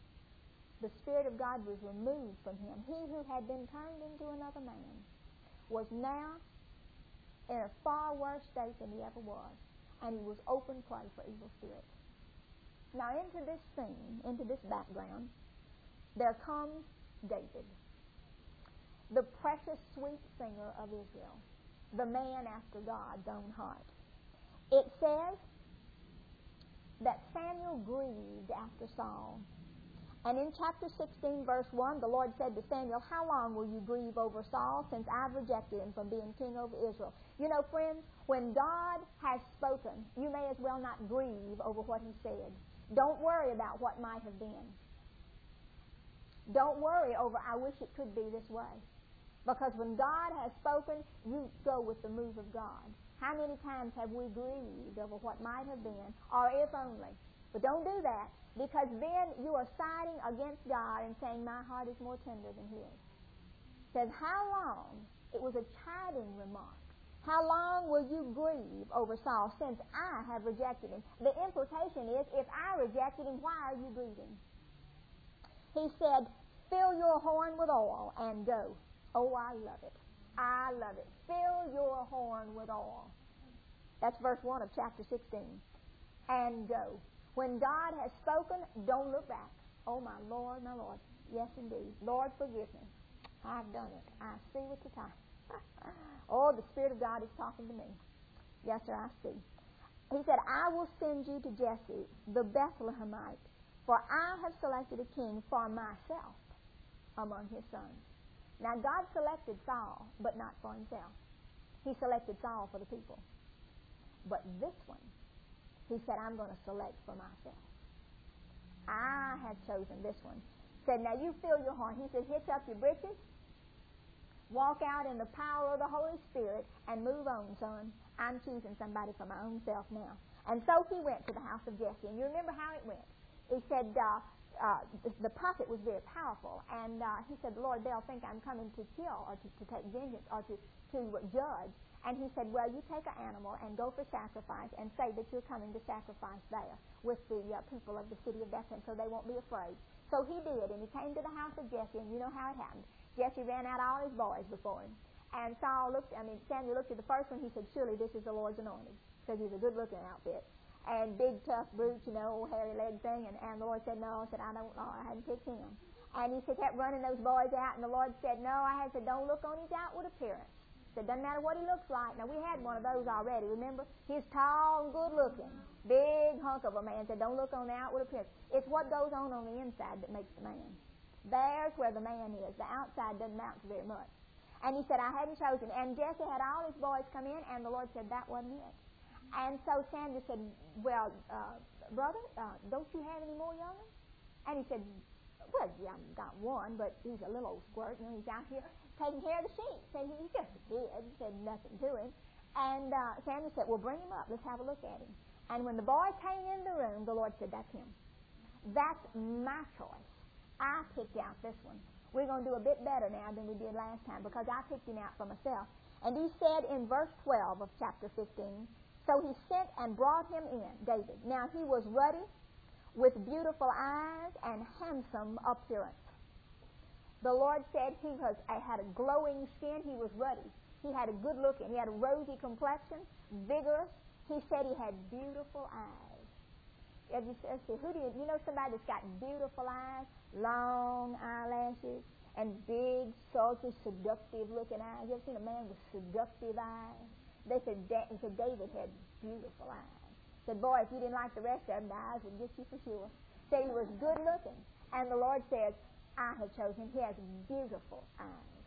the Spirit of God was removed from him. He who had been turned into another man was now in a far worse state than he ever was. And he was open prey for evil spirits. Now into this scene, into this background, there comes David, the precious sweet singer of Israel, the man after God's own heart. It says that Samuel grieved after Saul. And in chapter 16, verse 1, the Lord said to Samuel, "How long will you grieve over Saul, since I've rejected him from being king over Israel?" You know, friends, when God has spoken, you may as well not grieve over what he said. Don't worry about what might have been. Don't worry over, "I wish it could be this way." Because when God has spoken, you go with the move of God. How many times have we grieved over what might have been, or if only? But don't do that, because then you are siding against God and saying, "My heart is more tender than his." It says, "How long?" It was a chiding remark. "How long will you grieve over Saul, since I have rejected him?" The implication is, if I rejected him, why are you grieving? He said, "Fill your horn with oil and go." Oh, I love it. I love it. Fill your horn with oil. That's verse 1 of chapter 16. And go. When God has spoken, don't look back. "Oh, my Lord, my Lord." Yes, indeed. "Lord, forgive me. I've done it. I see with the time." Oh, the Spirit of God is talking to me. Yes, sir, I see. He said, "I will send you to Jesse, the Bethlehemite, for I have selected a king for myself among his sons." Now, God selected Saul, but not for himself. He selected Saul for the people. But this one, he said, "I'm going to select for myself. I have chosen this one." He said, "Now you fill your horn." He said, "Hitch up your britches Walk out in the power of the Holy Spirit and move on, son. I'm choosing somebody for my own self now. And so he went to the house of Jesse. And you remember how it went. He said, the prophet was very powerful. And he said, Lord, they'll think I'm coming to kill or to take vengeance or to judge. And he said, well, you take an animal and go for sacrifice and say that you're coming to sacrifice there with the people of the city of Bethlehem so they won't be afraid. So he did, and he came to the house of Jesse, and you know how it happened. Jesse ran out all his boys before him. And Samuel looked at the first one. He said, surely this is the Lord's anointed, because he's a good-looking outfit. And big, tough brute, old hairy leg thing. And the Lord said, no. I said, I don't know. I hadn't picked him. And he kept running those boys out, and the Lord said, no. I said, don't look on his outward appearance. He said, doesn't matter what he looks like. Now, we had one of those already, remember? He's tall and good-looking. Big hunk of a man. Said, don't look on the outward appearance. It's what goes on the inside that makes the man. There's where the man is. The outside doesn't amount to very much. And he said, I hadn't chosen. And Jesse had all his boys come in, and the Lord said, that wasn't it. And so Samuel said, well, brother, don't you have any more young ones? And he said, well, yeah, I've got one, but he's a little old squirt. He's out here taking care of the sheep. Said he's just a kid. Said nothing to him. And Samuel said, well, bring him up. Let's have a look at him. And when the boy came in the room, the Lord said, that's him. That's my choice. I picked out this one. We're going to do a bit better now than we did last time because I picked him out for myself. And he said in verse 12 of chapter 15, so he sent and brought him in, David. Now he was ruddy, with beautiful eyes and handsome appearance. The Lord said he had a glowing skin. He was ruddy. He had a good looking. He had a rosy complexion, vigorous. He said he had beautiful eyes. Who do you know somebody that's got beautiful eyes, long eyelashes, and big, salty, seductive looking eyes? You ever seen a man with seductive eyes? They said David had beautiful eyes. Said, boy, if you didn't like the rest of them, the eyes would get you for sure. Said he was good looking. And the Lord says, I have chosen him. He has beautiful eyes.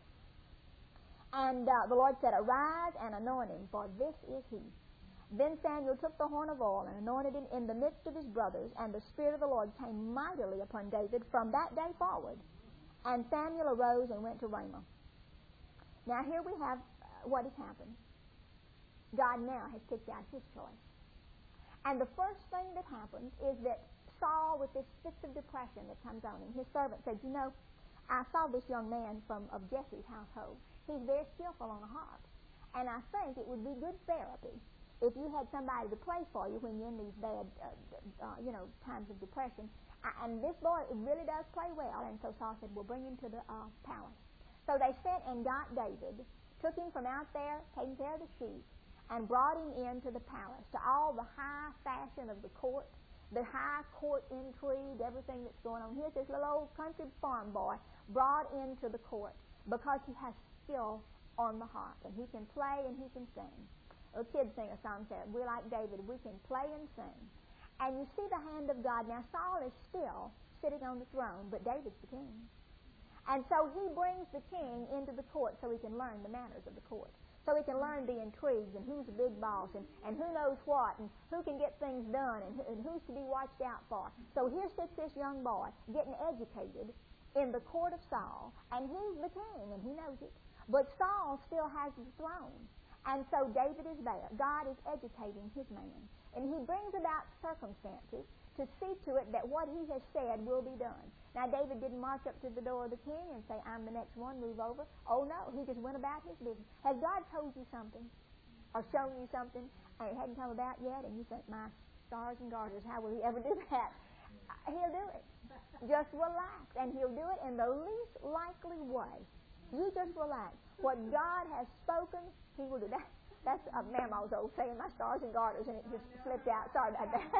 And the Lord said, arise and anoint him, for this is he. Then Samuel took the horn of oil and anointed him in the midst of his brothers, and the Spirit of the Lord came mightily upon David from that day forward. And Samuel arose and went to Ramah. Now here we have what has happened. God now has picked out his choice. And the first thing that happens is that Saul, with this fit of depression that comes on him, his servant said, I saw this young man of Jesse's household. He's very skillful on the harp. And I think it would be good therapy if you had somebody to play for you when you're in these bad, times of depression. And this boy really does play well. And so Saul said, well, bring him to the palace. So they sent and got David, took him from out there, taking care of the sheep, and brought him into the palace, to all the high fashion of the court, the high court intrigue, everything that's going on. Here's this little old country farm boy brought into the court because he has skill on the harp, and he can play and he can sing. A kid sing a song said, we're like David, we can play and sing. And you see the hand of God. Now Saul is still sitting on the throne, but David's the king. And so he brings the king into the court so he can learn the manners of the court. So he can learn the intrigues and who's the big boss and who knows what and who can get things done and who's to be watched out for. So here sits this young boy getting educated in the court of Saul, and he's the king, and he knows it. But Saul still has the throne. And so David is there. God is educating his man. And he brings about circumstances to see to it that what he has said will be done. Now, David didn't march up to the door of the king and say, I'm the next one, move over. Oh, no, he just went about his business. Has God told you something or shown you something and it hadn't come about yet, and you think, my stars and garters, how will he ever do that? He'll do it. Just relax, and he'll do it in the least likely way. You just relax. What God has spoken, he will do that. That's Mama's old saying, my stars and garters, and it just slipped out. Sorry about that.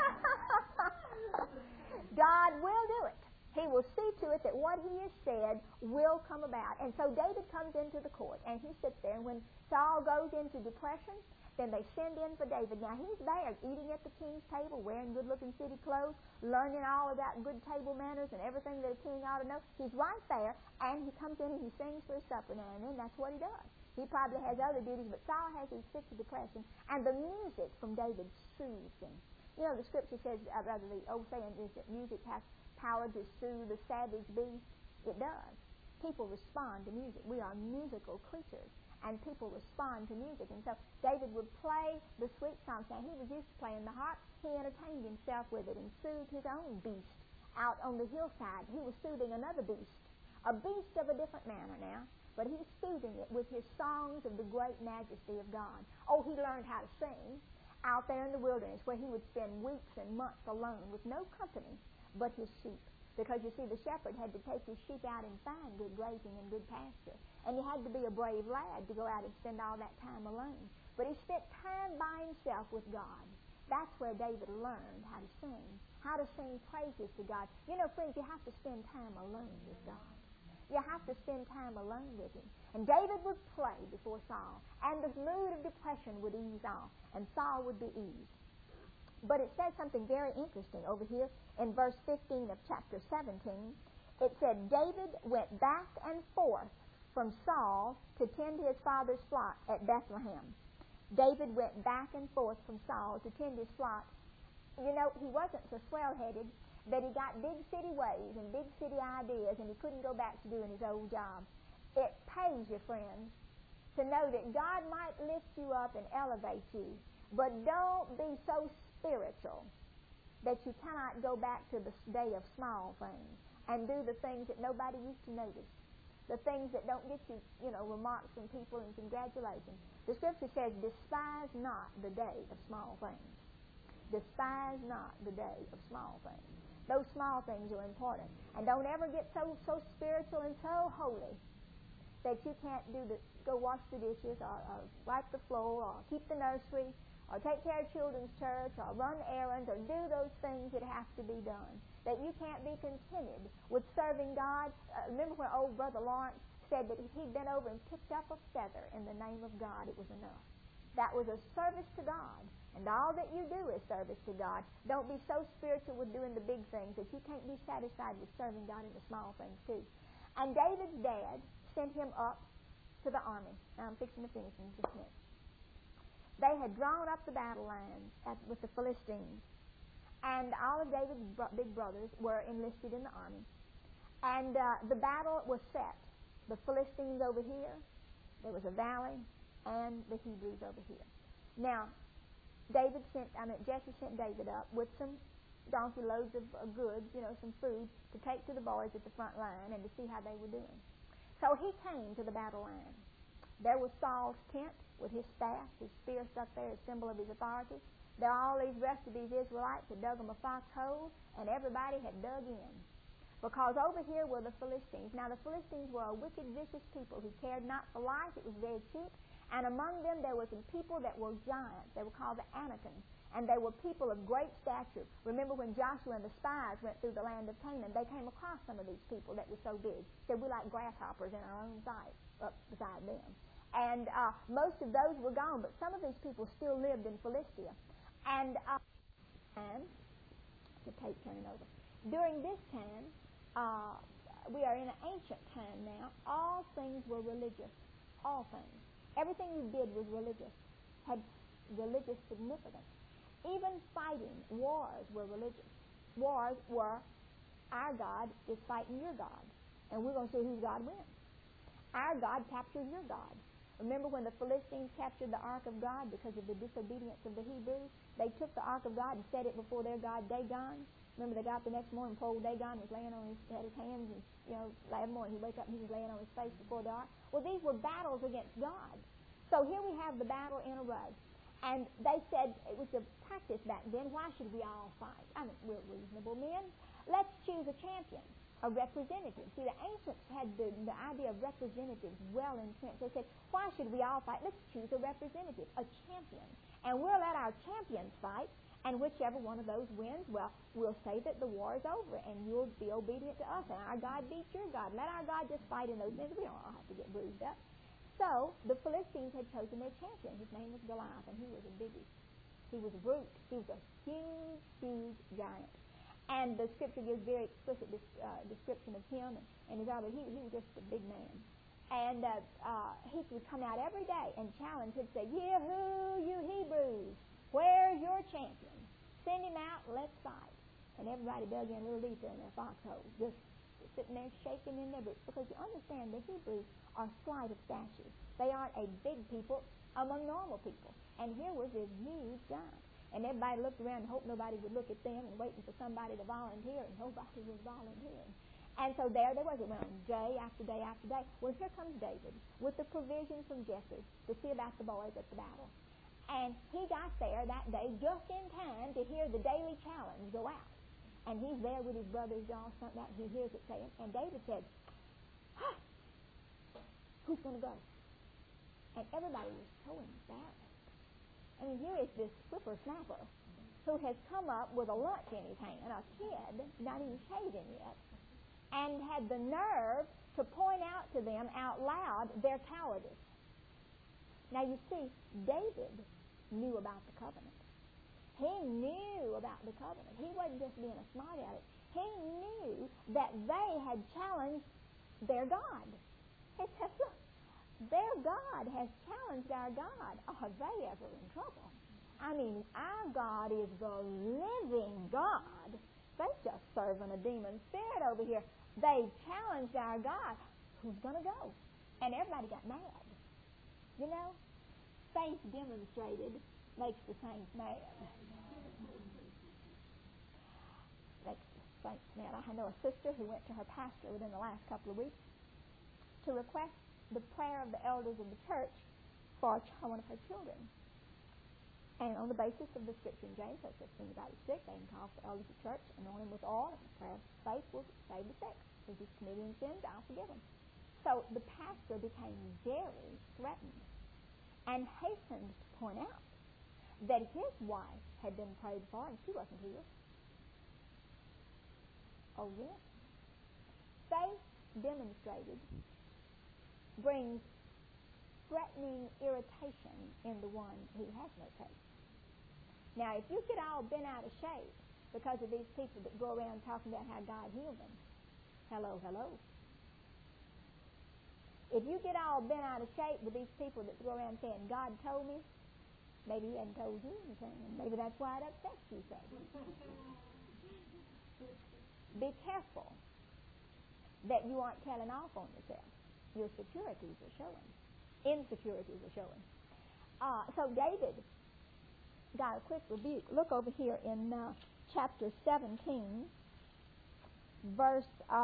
God will do it. He will see to it that what he has said will come about. And so David comes into the court, and he sits there. And when Saul goes into depression, then they send in for David. Now, he's there eating at the king's table, wearing good-looking city clothes, learning all about good table manners and everything that a king ought to know. He's right there, and he comes in and he sings for his supper now and then. That's what he does. He probably has other duties, but Saul has these fits of depression, and the music from David soothes him. You know, the scripture says, the old saying is that music has power to soothe the savage beast. It does. People respond to music. We are musical creatures, and people respond to music. And so David would play the sweet songs. Now, he was used to playing the harp. He entertained himself with it and soothed his own beast out on the hillside. He was soothing another beast, a beast of a different manner now, but he's soothing it with his songs of the great majesty of God. Oh, he learned how to sing out there in the wilderness, where he would spend weeks and months alone with no company but his sheep. Because, you see, the shepherd had to take his sheep out and find good grazing and good pasture. And he had to be a brave lad to go out and spend all that time alone. But he spent time by himself with God. That's where David learned how to sing praises to God. You know, friends, you have to spend time alone with God. You have to spend time alone with Him. And David would pray before Saul, and the mood of depression would ease off, and Saul would be eased. But it says something very interesting over here in verse 15 of chapter 17. It said, David went back and forth from Saul to tend his father's flock at Bethlehem. David went back and forth from Saul to tend his flock. You know, he wasn't so swell-headed that he got big city ways and big city ideas and he couldn't go back to doing his old job. It pays you, friends, to know that God might lift you up and elevate you, but don't be so spiritual that you cannot go back to the day of small things and do the things that nobody used to notice, the things that don't get you, remarks from people and congratulations. The Scripture says, despise not the day of small things. Despise not the day of small things. Those small things are important. And don't ever get so spiritual and so holy that you can't go wash the dishes or wipe the floor or keep the nursery or take care of children's church or run errands or do those things that have to be done. That you can't be contented with serving God. Remember when old Brother Lawrence said that if he'd been over and picked up a feather in the name of God, it was enough. That was a service to God. And all that you do is service to God. Don't be so spiritual with doing the big things that you can't be satisfied with serving God in the small things too. And David's dad sent him up to the army. Now I'm fixing to finish in just a minute. They had drawn up the battle lines with the Philistines. And all of David's big brothers were enlisted in the army. And the battle was set. The Philistines over here, there was a valley, and the Hebrews over here. Now, Jesse sent David up with some donkey loads of goods, some food to take to the boys at the front line and to see how they were doing. So he came to the battle line. There was Saul's tent with his staff, his spear stuck there, a symbol of his authority. There all these rest of these Israelites had dug them a foxhole, and everybody had dug in. Because over here were the Philistines. Now the Philistines were a wicked, vicious people who cared not for life. It was very cheap. And among them there were some people that were giants. They were called the Anakims. And they were people of great stature. Remember when Joshua and the spies went through the land of Canaan, they came across some of these people that were so big. Said, we're like grasshoppers in our own sight up beside them. And most of those were gone, but some of these people still lived in Philistia. And the tape turning over. During this time, we are in an ancient time now. All things were religious. All things. Everything you did was religious, had religious significance. Even fighting, wars were religious. Wars were, our God is fighting your God, and we're going to see whose God wins. Our God captures your God. Remember when the Philistines captured the Ark of God because of the disobedience of the Hebrews? They took the Ark of God and set it before their God Dagon. Remember they got up the next morning and poor Dagon was laying on had his hands and, last morning he'd wake up and he was laying on his face before the Ark. Well, these were battles against God. So here we have the battle in array. And they said, it was a practice back then, why should we all fight? I mean, we're reasonable men. Let's choose a champion, a representative. See, the ancients had the idea of representatives well entrenched. They said, why should we all fight? Let's choose a representative, a champion. And we'll let our champions fight, and whichever one of those wins, well, we'll say that the war is over, and you'll be obedient to us, and our God beats your God. Let our God just fight in those men. We don't all have to get bruised up. So the Philistines had chosen their champion. His name was Goliath, and he was a biggie. He was a brute. He was a huge, huge giant. And the Scripture gives very explicit description of him and his army. He was just a big man. And he would come out every day and challenge. He'd say, "Yahoo, you Hebrews, where's your champion? Send him out, let's fight." And everybody dug in a little deeper in their foxholes, just sitting there shaking in their boots, because you understand the Hebrews are slight of stature. They aren't a big people among normal people. And here was this huge giant. And everybody looked around and hoped nobody would look at them and waiting for somebody to volunteer, and nobody was volunteering. And so there they was. It went on day after day after day. Well, here comes David with the provision from Jesse to see about the boys at the battle. And he got there that day just in time to hear the daily challenge go out. And he's there with his brothers, y'all, something out, he hears it saying. And David said, who's going to go? And everybody was so embarrassed. I mean, here is this whippersnapper who has come up with a lunch in his hand, a kid, not even shaving yet, and had the nerve to point out to them out loud their cowardice. Now, you see, David knew about the covenant. He knew about the covenant. He wasn't just being a smart aleck. He knew that they had challenged their God. He said, look, their God has challenged our God. Are they ever in trouble? I mean, our God is the living God. They're just serving a demon spirit over here. They challenged our God. Who's going to go? And everybody got mad. You know, faith demonstrated makes the saints mad. Makes the saints mad. I know a sister who went to her pastor within the last couple of weeks to request the prayer of the elders of the church for one of her children. And on the basis of the scripture in James, that says, if anybody's sick, they can call for the elders of the church, anoint him with oil, and the prayer of faith will save the sick. If he's committing sins, I'll forgive him. So the pastor became very threatened and hastened to point out that his wife had been prayed for and she wasn't healed. Oh, yes. Faith demonstrated brings threatening irritation in the one who has no faith. Now, if you get all bent out of shape because of these people that go around talking about how God healed them, hello. If you get all bent out of shape with these people that go around saying, God told me, maybe he hadn't told you anything, and maybe that's why it upsets you so. Be careful that you aren't telling off on yourself. Your securities are showing. Insecurities are showing. So David got a quick rebuke. Look over here in chapter 17, verse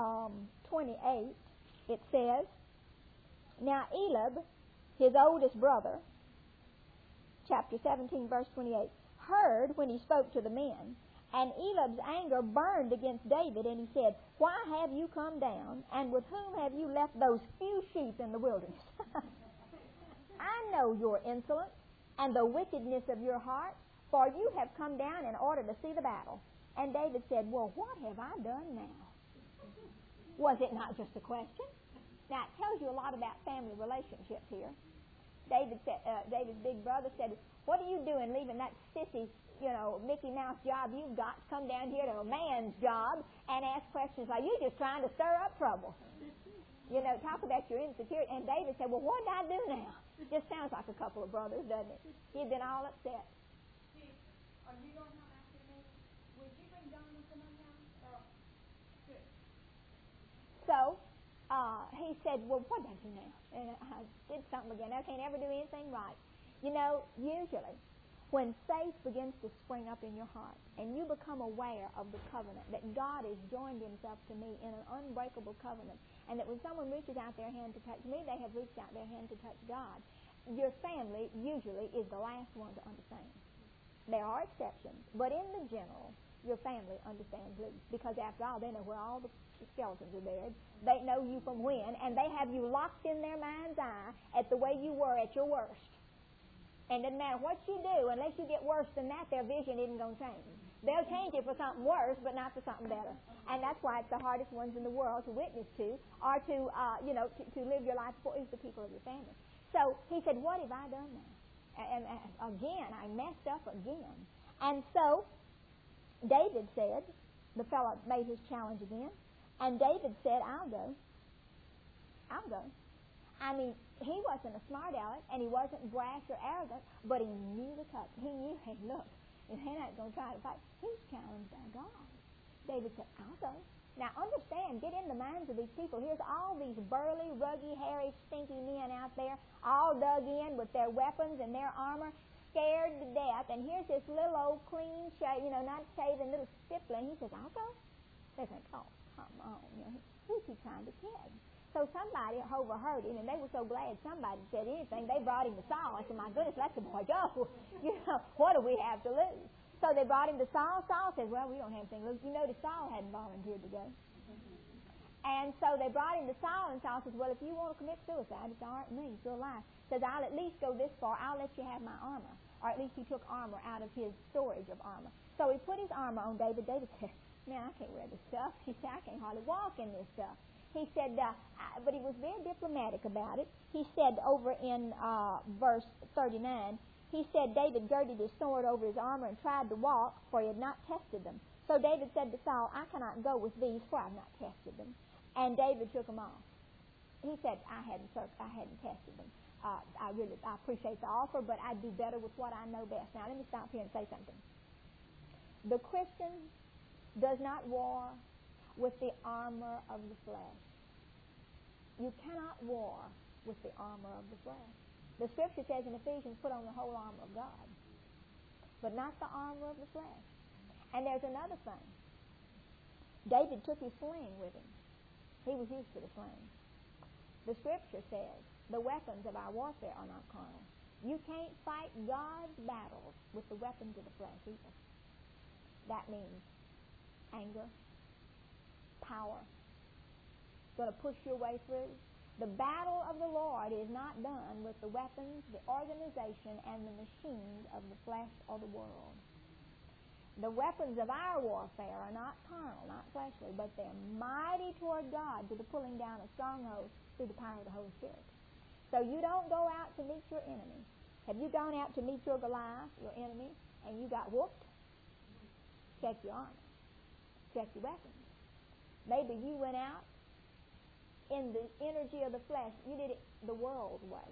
28. It says, now Eliab, his oldest brother, chapter 17, verse 28, heard when he spoke to the men, and Eliab's anger burned against David, and he said, why have you come down, and with whom have you left those few sheep in the wilderness? I know your insolence and the wickedness of your heart, for you have come down in order to see the battle. And David said, well, what have I done now? Was it not just a question? Now, it tells you a lot about family relationships here. David's big brother said, what are you doing leaving that sissy, Mickey Mouse job you've got to come down here to a man's job and ask questions like, you're just trying to stir up trouble. Talk about your insecurity. And David said, well, what did I do now? Just sounds like a couple of brothers, doesn't it? He'd been all upset. Are you going to come after me? Would you bring Donna to my house? Good. So, he said, well, what did I do now? And I did something again. I can't ever do anything right. Usually, when faith begins to spring up in your heart and you become aware of the covenant, that God has joined himself to me in an unbreakable covenant, and that when someone reaches out their hand to touch me, they have reached out their hand to touch God, your family usually is the last one to understand. There are exceptions, but in the general, your family understands least, because after all, they know where all the skeletons are buried. They know you from when, and they have you locked in their mind's eye at the way you were at your worst. And it doesn't matter what you do, unless you get worse than that, their vision isn't going to change. They'll change it for something worse, but not for something better. And that's why it's the hardest ones in the world to witness to, or to live your life for, is the people of your family. So he said, what have I done now? And again, I messed up again. And so David said, the fellow made his challenge again, and David said, I'll go. I mean, he wasn't a smart aleck, and he wasn't brash or arrogant, but he knew the cut. He knew, hey, look, if they're not going to try to fight, he's challenged by God. David said, I'll go. Now understand, get in the minds of these people. Here's all these burly, ruggy, hairy, stinky men out there, all dug in with their weapons and their armor, scared to death. And here's this little old clean not shaven little stippling. He says, I'll go. They think, oh, come on. Who's he trying to kid? So somebody overheard him, and they were so glad somebody said anything. They brought him to Saul. I said, my goodness, let the boy go. What do we have to lose? So they brought him to Saul. Saul said, well, we don't have anything to lose. You notice Saul hadn't volunteered to go. And so they brought him to Saul, and Saul says, well, if you want to commit suicide, it's all right with me. It's your life. Says, I'll at least go this far. I'll let you have my armor. Or at least he took armor out of his storage of armor. So he put his armor on David. David said, man, I can't wear this stuff. He said, I can't hardly walk in this stuff. He said, but he was very diplomatic about it. He said over in verse 39, he said David girded his sword over his armor and tried to walk, for he had not tested them. So David said to Saul, I cannot go with these, for I have not tested them. And David took them off. He said, I hadn't tested them. I appreciate the offer, but I'd do better with what I know best. Now let me stop here and say something. The Christian does not war with the armor of the flesh. You cannot war with the armor of the flesh. The Scripture says in Ephesians, put on the whole armor of God, but not the armor of the flesh. And there's another thing. David took his sling with him. He was used to the sling. The Scripture says the weapons of our warfare are not carnal. You can't fight God's battles with the weapons of the flesh either. That means anger, power, going to push your way through. The battle of the Lord is not done with the weapons, the organization, and the machines of the flesh or the world. The weapons of our warfare are not carnal, not fleshly, but they're mighty toward God to the pulling down of strongholds through the power of the Holy Spirit. So you don't go out to meet your enemy. Have you gone out to meet your Goliath, your enemy, and you got whooped? Check your armor. Check your weapons. Maybe you went out in the energy of the flesh. You did it the world way.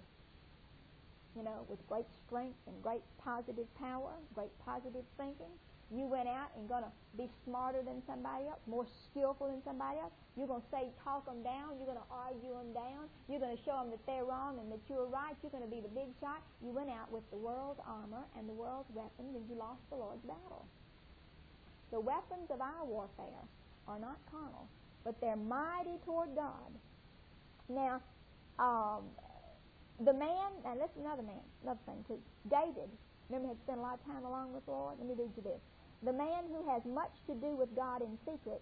With great strength and great positive power, great positive thinking. You went out and going to be smarter than somebody else, more skillful than somebody else. You're going to talk them down. You're going to argue them down. You're going to show them that they're wrong and that you're right. You're going to be the big shot. You went out with the world's armor and the world's weapons, and you lost the Lord's battle. The weapons of our warfare are not carnal, but they're mighty toward God. Now, the man, and listen, another thing too. David, remember, had spent a lot of time along with the Lord. Let me read you this. The man who has much to do with God in secret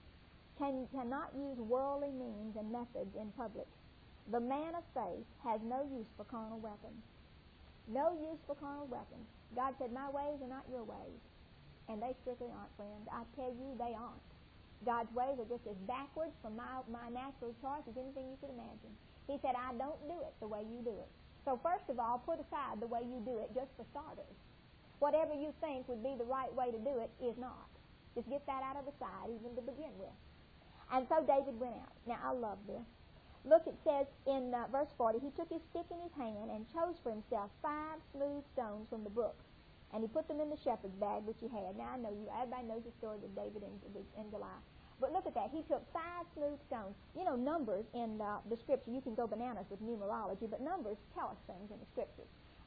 cannot use worldly means and methods in public. The man of faith has no use for carnal weapons. No use for carnal weapons. God said, my ways are not your ways. And they strictly aren't, friends. I tell you, they aren't. God's ways are just as backwards from my natural choice as anything you could imagine. He said, I don't do it the way you do it. So first of all, put aside the way you do it, just for starters. Whatever you think would be the right way to do it is not. Just get that out of the side, even to begin with. And so David went out. Now, I love this. Look, it says in verse 40, he took his stick in his hand and chose for himself 5 smooth stones from the brook. And he put them in the shepherd's bag, which he had. Now, I know everybody knows the story of David and Goliath. But look at that. He took 5 smooth stones. Numbers in the Scripture, you can go bananas with numerology, but numbers tell us things in the Scriptures.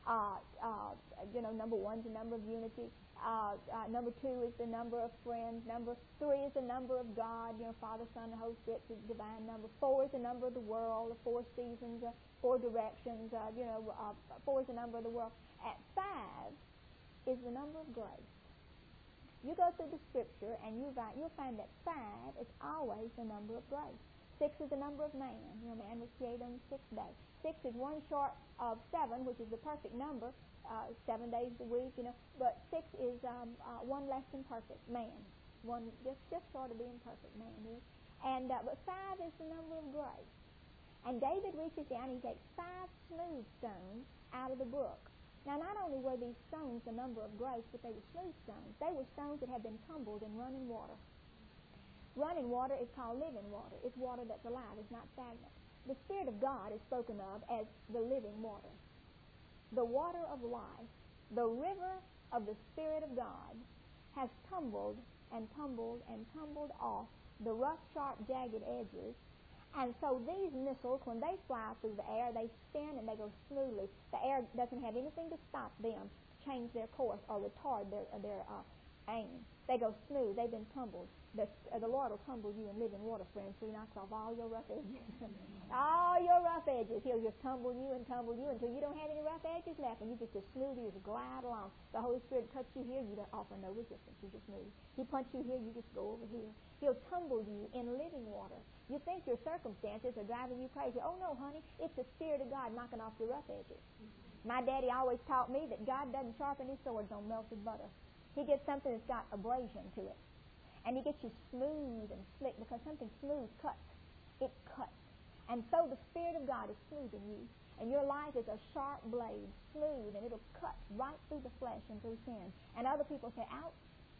Number 1 is the number of unity. Number 2 is the number of friends. Number 3 is the number of God. Father, Son, and Holy Spirit is the divine number. 4 is the number of the world. The 4 seasons, 4 directions. 4 is the number of the world. At 5 is the number of grace. You go through the Scripture and you'll find that 5 is always the number of grace. 6 is the number of man. Man was created on the 6th day. 6 is 1 short of 7, which is the perfect number, 7 days a week, But 6 is 1 less than perfect, man. One just short of being perfect, man is. And but 5 is the number of grace. And David reaches down and he takes 5 smooth stones out of the brook. Now, not only were these stones the number of grace, but they were smooth stones. They were stones that had been tumbled in running water. Running water is called living water. It's water that's alive. It's not stagnant. The Spirit of God is spoken of as the living water. The water of life, the river of the Spirit of God, has tumbled and tumbled and tumbled off the rough, sharp, jagged edges. And so these missiles, when they fly through the air, they spin and they go smoothly. The air doesn't have anything to stop them, change their course, or retard their aim. They go smooth. They've been tumbled. The Lord will tumble you in living water, friends, so He knocks off all your rough edges. All your rough edges. He'll just tumble you until you don't have any rough edges left, and you just smooth, you just glide along. The Holy Spirit touch you here, you don't offer no resistance. You just move. He punch you here, you just go over here. He'll tumble you in living water. You think your circumstances are driving you crazy. Oh, no, honey. It's the Spirit of God knocking off your rough edges. My daddy always taught me that God doesn't sharpen His swords on melted butter. He gets something that's got abrasion to it. And He gets you smooth and slick, because something smooth cuts. It cuts. And so the Spirit of God is smoothing you. And your life is a sharp blade, smooth, and it'll cut right through the flesh and through sin. And other people say, ouch,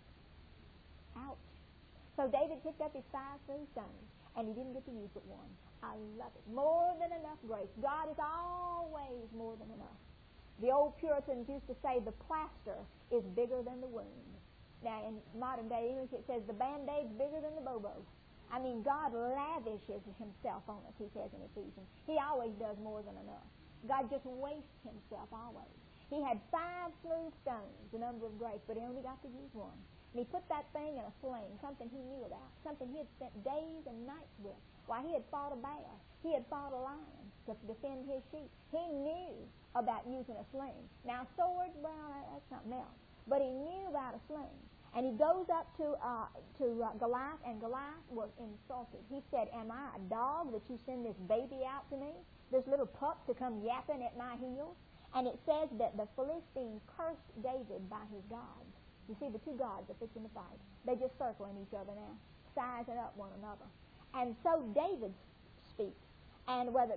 ouch. So David picked up his 5 smooth stones, and he didn't get to use but one. I love it. More than enough grace. God is always more than enough. The old Puritans used to say the plaster is bigger than the wound. Now, in modern day English, it says the Band-Aid's bigger than the Bobo. I mean, God lavishes Himself on us, He says in Ephesians. He always does more than enough. God just wastes Himself always. He had 5 smooth stones, the number of grace, but He only got to use one. And He put that thing in a sling, something He knew about, something He had spent days and nights with. Why, He had fought a bear. He had fought a lion to defend His sheep. He knew about using a sling. Now, swords, well, that's something else. But He knew about a sling. And he goes up to Goliath, and Goliath was insulted. He said, am I a dog that you send this baby out to me, this little pup to come yapping at my heels? And it says that the Philistines cursed David by his gods. You see, the two gods are fixing to fight. They're just circling each other now, sizing up one another. And so David speaks. And whether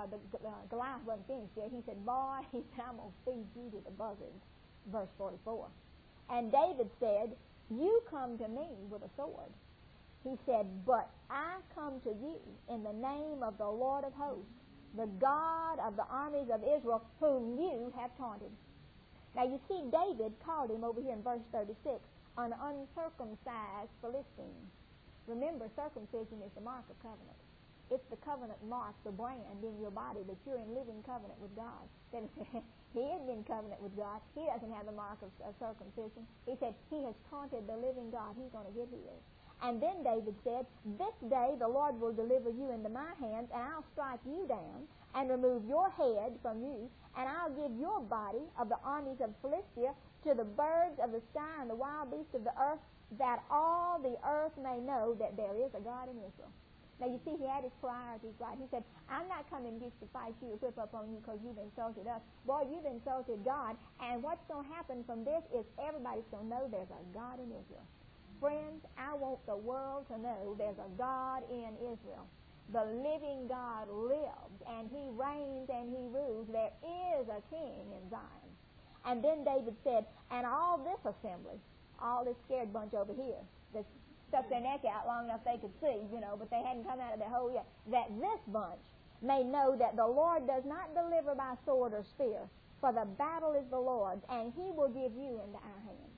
Goliath wasn't finished yet, he said, boy, he said, I'm going to feed you to the buzzards. Verse 44. And David said, you come to me with a sword. He said, but I come to you in the name of the Lord of hosts, the God of the armies of Israel, whom you have taunted. Now you see, David called him over here in verse 36, an uncircumcised Philistine. Remember, circumcision is the mark of covenant. It's the covenant mark, the brand in your body that you're in living covenant with God. That he isn't in covenant with God. He doesn't have the mark of circumcision. He said, he has taunted the living God. He's going to get his. And then David said, this day the Lord will deliver you into my hands, and I'll strike you down and remove your head from you, and I'll give your body of the armies of Philistia to the birds of the sky and the wild beasts of the earth, that all the earth may know that there is a God in Israel. Now, you see, he had his priorities right. He said, I'm not coming just to fight you, to whip up on you because you've insulted us. Boy, you've insulted God, and what's going to happen from this is everybody's going to know there's a God in Israel. Friends, I want the world to know there's a God in Israel. The living God lives, and He reigns, and He rules. There is a king in Zion. And then David said, and all this assembly, all this scared bunch over here, that's stuck their neck out long enough they could see, but they hadn't come out of their hole yet, that this bunch may know that the Lord does not deliver by sword or spear, for the battle is the Lord's, and He will give you into our hands.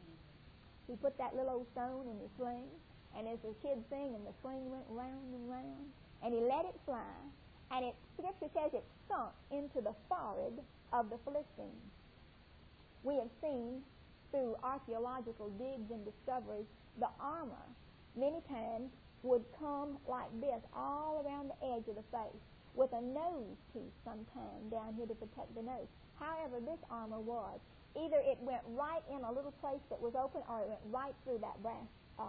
He put that little old stone in the sling, and as the kids sing, and the sling went round and round, and he let it fly, and Scripture says it sunk into the forehead of the Philistines. We have seen through archaeological digs and discoveries, the armor many times would come like this all around the edge of the face, with a nose piece sometime down here to protect the nose. However, this armor was, either it went right in a little place that was open, or it went right through that brass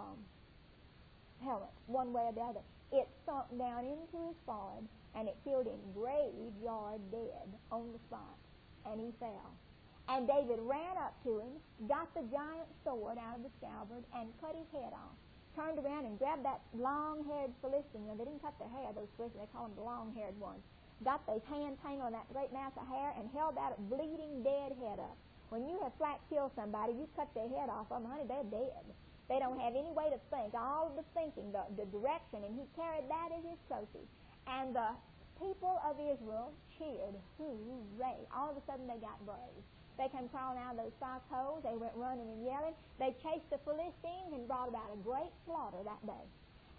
helmet, one way or the other. It sunk down into his forehead, and it killed him graveyard dead on the spot, and he fell. And David ran up to him, got the giant sword out of the scabbard, and cut his head off. Turned around and grabbed that long-haired Philistine. They didn't cut their hair, those Philistines. They call them the long-haired ones. Got their hand tangled on that great mass of hair and held that bleeding, dead head up. When you have flat killed somebody, you cut their head off of them, honey, they're dead. They don't have any way to think. All of the thinking, the direction, and he carried that as his trophy. And the people of Israel cheered, hooray. All of a sudden they got brave. They came crawling out of those foxholes. They went running and yelling. They chased the Philistines and brought about a great slaughter that day.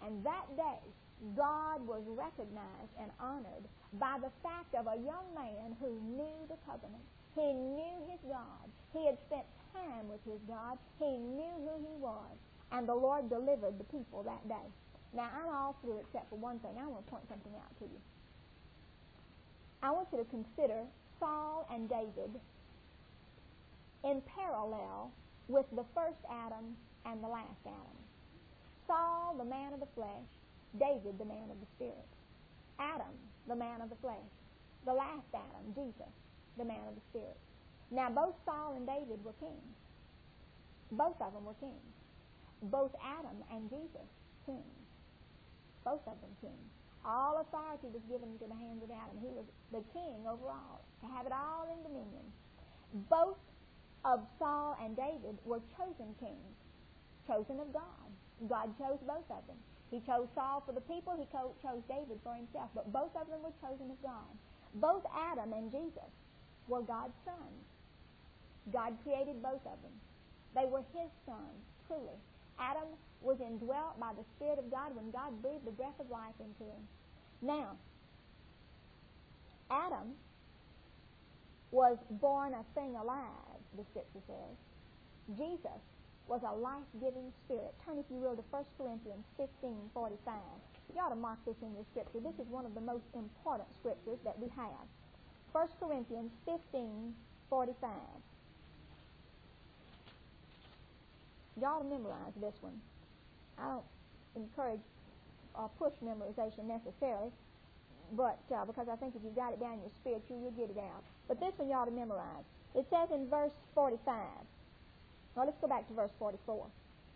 And that day, God was recognized and honored by the fact of a young man who knew the covenant. He knew his God. He had spent time with his God. He knew who he was. And the Lord delivered the people that day. Now, I'm all through except for one thing. I want to point something out to you. I want you to consider Saul and David in parallel with the first Adam and the last Adam. Saul, the man of the flesh, David, the man of the spirit. Adam, the man of the flesh. The last Adam, Jesus, the man of the spirit. Now, both Saul and David were kings. Both of them were kings. Both Adam and Jesus, kings. Both of them kings. All authority was given into the hands of Adam. He was the king over all, to have it all in dominion. Both of Saul and David were chosen kings, chosen of God. God chose both of them. He chose Saul for the people. He chose David for himself. But both of them were chosen of God. Both Adam and Jesus were God's sons. God created both of them. They were his sons, truly. Adam was indwelt by the Spirit of God when God breathed the breath of life into him. Now, Adam was born a thing alive, the Scripture says. Jesus was a life-giving spirit. Turn, if you will, to 1 Corinthians 15:45. You ought to mark this in your Scripture. This is one of the most important Scriptures that we have. 1 Corinthians 15:45. You ought to memorize this one. I don't encourage or push memorization necessarily, but because I think if you've got it down in your spirit, you'll get it out. But this one you ought to memorize. It says in verse 45. Well, let's go back to verse 44.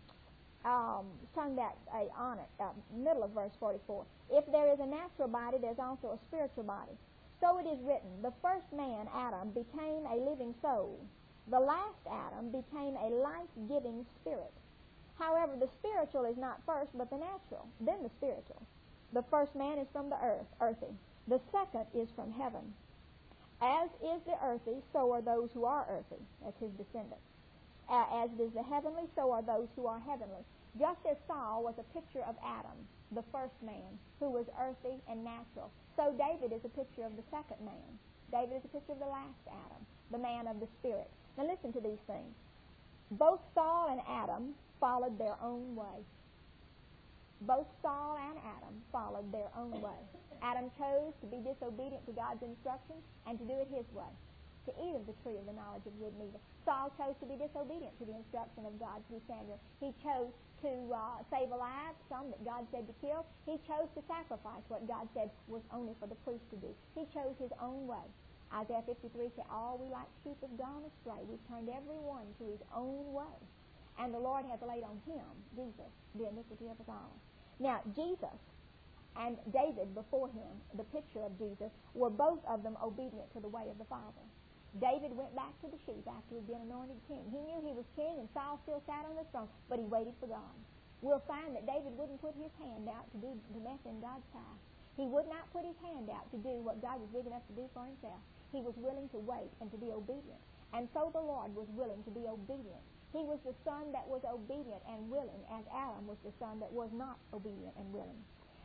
Turn back on it, middle of verse 44. If there is a natural body, there's also a spiritual body. So it is written, the first man, Adam, became a living soul. The last Adam became a life-giving spirit. However, the spiritual is not first, but the natural, then the spiritual. The first man is from the earth, earthy. The second is from heaven. As is the earthy, so are those who are earthy. That's his descendants. As is the heavenly, so are those who are heavenly. Just as Saul was a picture of Adam, the first man, who was earthy and natural, so David is a picture of the second man. David is a picture of the last Adam, the man of the Spirit. Now listen to these things. Both Saul and Adam followed their own way. Both Saul and Adam followed their own way. Adam chose to be disobedient to God's instructions and to do it his way, to eat of the tree of the knowledge of good and evil. Saul chose to be disobedient to the instruction of God through Samuel. He chose to save alive some that God said to kill. He chose to sacrifice what God said was only for the priest to do. He chose his own way. Isaiah 53 said, all we like sheep have gone astray. We've turned every one to his own way. And the Lord hath laid on him, Jesus, the iniquity of us all. Now, Jesus and David before him, the picture of Jesus, were both of them obedient to the way of the Father. David went back to the sheep after he had been anointed king. He knew he was king and Saul still sat on the throne, but he waited for God. We'll find that David wouldn't put his hand out to mess in God's task. He would not put his hand out to do what God was big enough to do for himself. He was willing to wait and to be obedient. And so the Lord was willing to be obedient. He was the son that was obedient and willing, as Adam was the son that was not obedient and willing.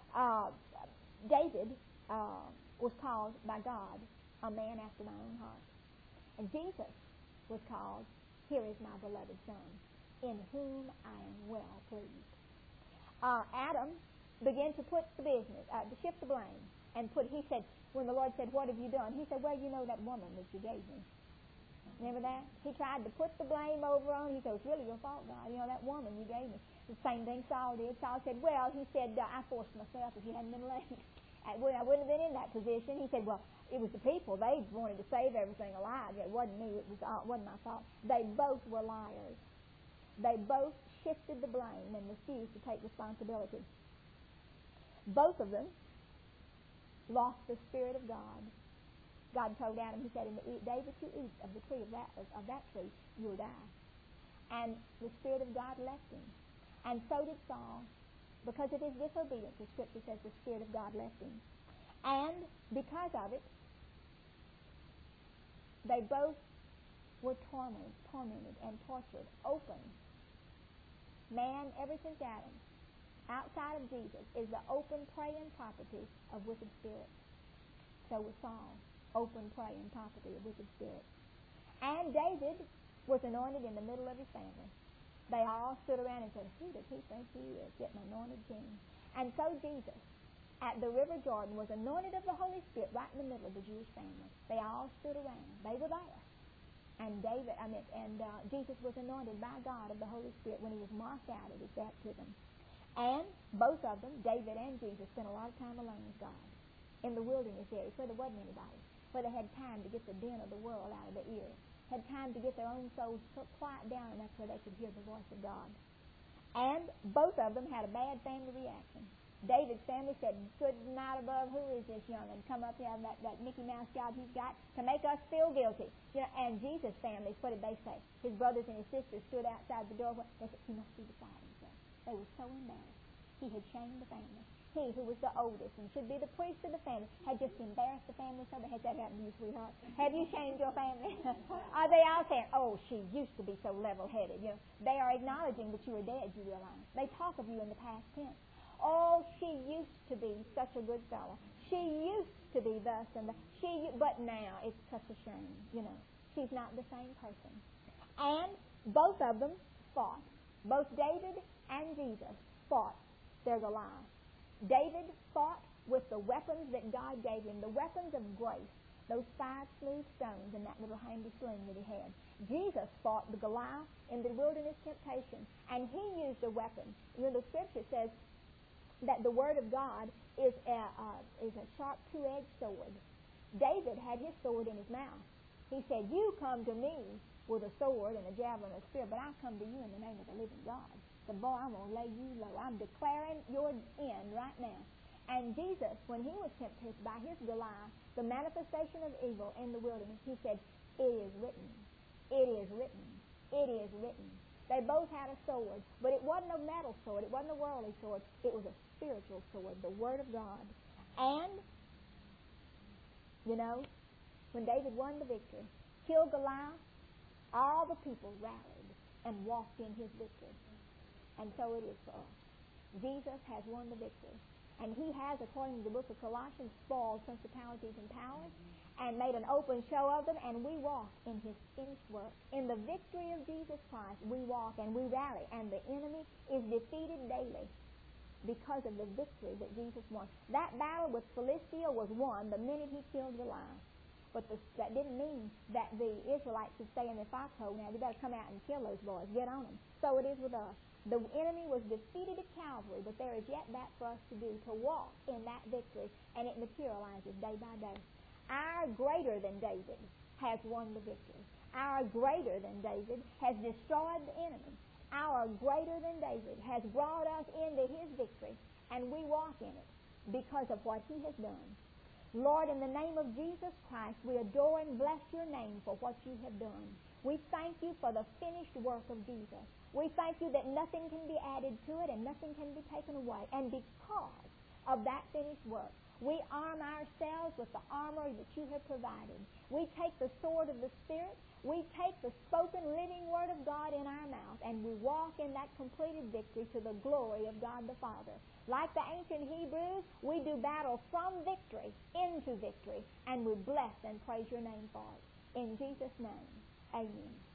David was called by God a man after my own heart. And Jesus was called, here is my beloved son, in whom I am well pleased. Adam began to put the business, to shift the blame. And he said, when the Lord said, what have you done? He said, well, you know that woman that you gave me. Remember that? He tried to put the blame over on. He said, it's really your fault, God. You know, that woman you gave me. The same thing Saul did. Saul said, well, he said, I forced myself if you hadn't been late. I wouldn't have been in that position. He said, well, it was the people. They wanted to save everything alive. It wasn't me. It wasn't my fault. They both were liars. They both shifted the blame and refused to take responsibility. Both of them lost the Spirit of God. God told Adam, he said, in the day that you eat of the tree of that tree, you'll die. And the Spirit of God left him. And so did Saul. Because of his disobedience, the Scripture says the Spirit of God left him. And because of it, they both were tormented and tortured, open. Man, ever since Adam, outside of Jesus is the open praying property of wicked spirits. So was Saul, open praying property of wicked spirits. And David was anointed in the middle of his family. They all stood around and said, who does he think he is, getting anointed king? And so Jesus, at the River Jordan, was anointed of the Holy Spirit right in the middle of the Jewish family. They all stood around. They were there. And Jesus was anointed by God of the Holy Spirit when he was marked out at his baptism. And both of them, David and Jesus, spent a lot of time alone with God in the wilderness areas where there wasn't anybody, where they had time to get the din of the world out of their ears, had time to get their own souls quiet down enough where they could hear the voice of God. And both of them had a bad family reaction. David's family said, good night above, who is this young and come up here and that Mickey Mouse job he's got to make us feel guilty. You know, and Jesus' family, what did they say? His brothers and his sisters stood outside the door. They said, he must be beside himself. They were so embarrassed. He had shamed the family. He, who was the oldest and should be the priest of the family, had just embarrassed the family. So has that happened to you, sweetheart? Have you shamed your family? Are they all saying, oh, she used to be so level-headed? You know, they are acknowledging that you are dead, you realize. They talk of you in the past tense. Oh, she used to be such a good fellow. She used to be thus and that. But now it's such a shame, you know. She's not the same person. And both of them fought. Both David and Jesus fought their Goliath. David fought with the weapons that God gave him, the weapons of grace, those 5 smooth stones and that little handy sling that he had. Jesus fought the Goliath in the wilderness temptation, and he used a weapon. You know, the Scripture says that the Word of God is a sharp 2-edged sword. David had his sword in his mouth. He said, you come to me with a sword and a javelin of spear, but I come to you in the name of the living God. So, boy, I'm going to lay you low. I'm declaring your end right now. And Jesus, when he was tempted by his Goliath, the manifestation of evil in the wilderness, he said, it is written. It is written. It is written. They both had a sword, but it wasn't a metal sword. It wasn't a worldly sword. It was a spiritual sword, the Word of God. And, you know, when David won the victory, killed Goliath, all the people rallied and walked in his victory. And so it is for us. Jesus has won the victory. And he has, according to the book of Colossians, spoiled principalities and powers and made an open show of them, and we walk in his finished work. In the victory of Jesus Christ, we walk and we rally, and the enemy is defeated daily because of the victory that Jesus won. That battle with Philistia was won the minute he killed Goliath. But that didn't mean that the Israelites would stay in their foxhole. Now, they better come out and kill those boys. Get on them. So it is with us. The enemy was defeated at Calvary, but there is yet that for us to do, to walk in that victory, and it materializes day by day. Our greater than David has won the victory. Our greater than David has destroyed the enemy. Our greater than David has brought us into his victory, and we walk in it because of what he has done. Lord, in the name of Jesus Christ, we adore and bless your name for what you have done. We thank you for the finished work of Jesus. We thank you that nothing can be added to it and nothing can be taken away. And because of that finished work, we arm ourselves with the armor that you have provided. We take the sword of the Spirit. We take the spoken living word of God in our mouth, and we walk in that completed victory to the glory of God the Father. Like the ancient Hebrews, we do battle from victory into victory, and we bless and praise your name for it. In Jesus' name, amen.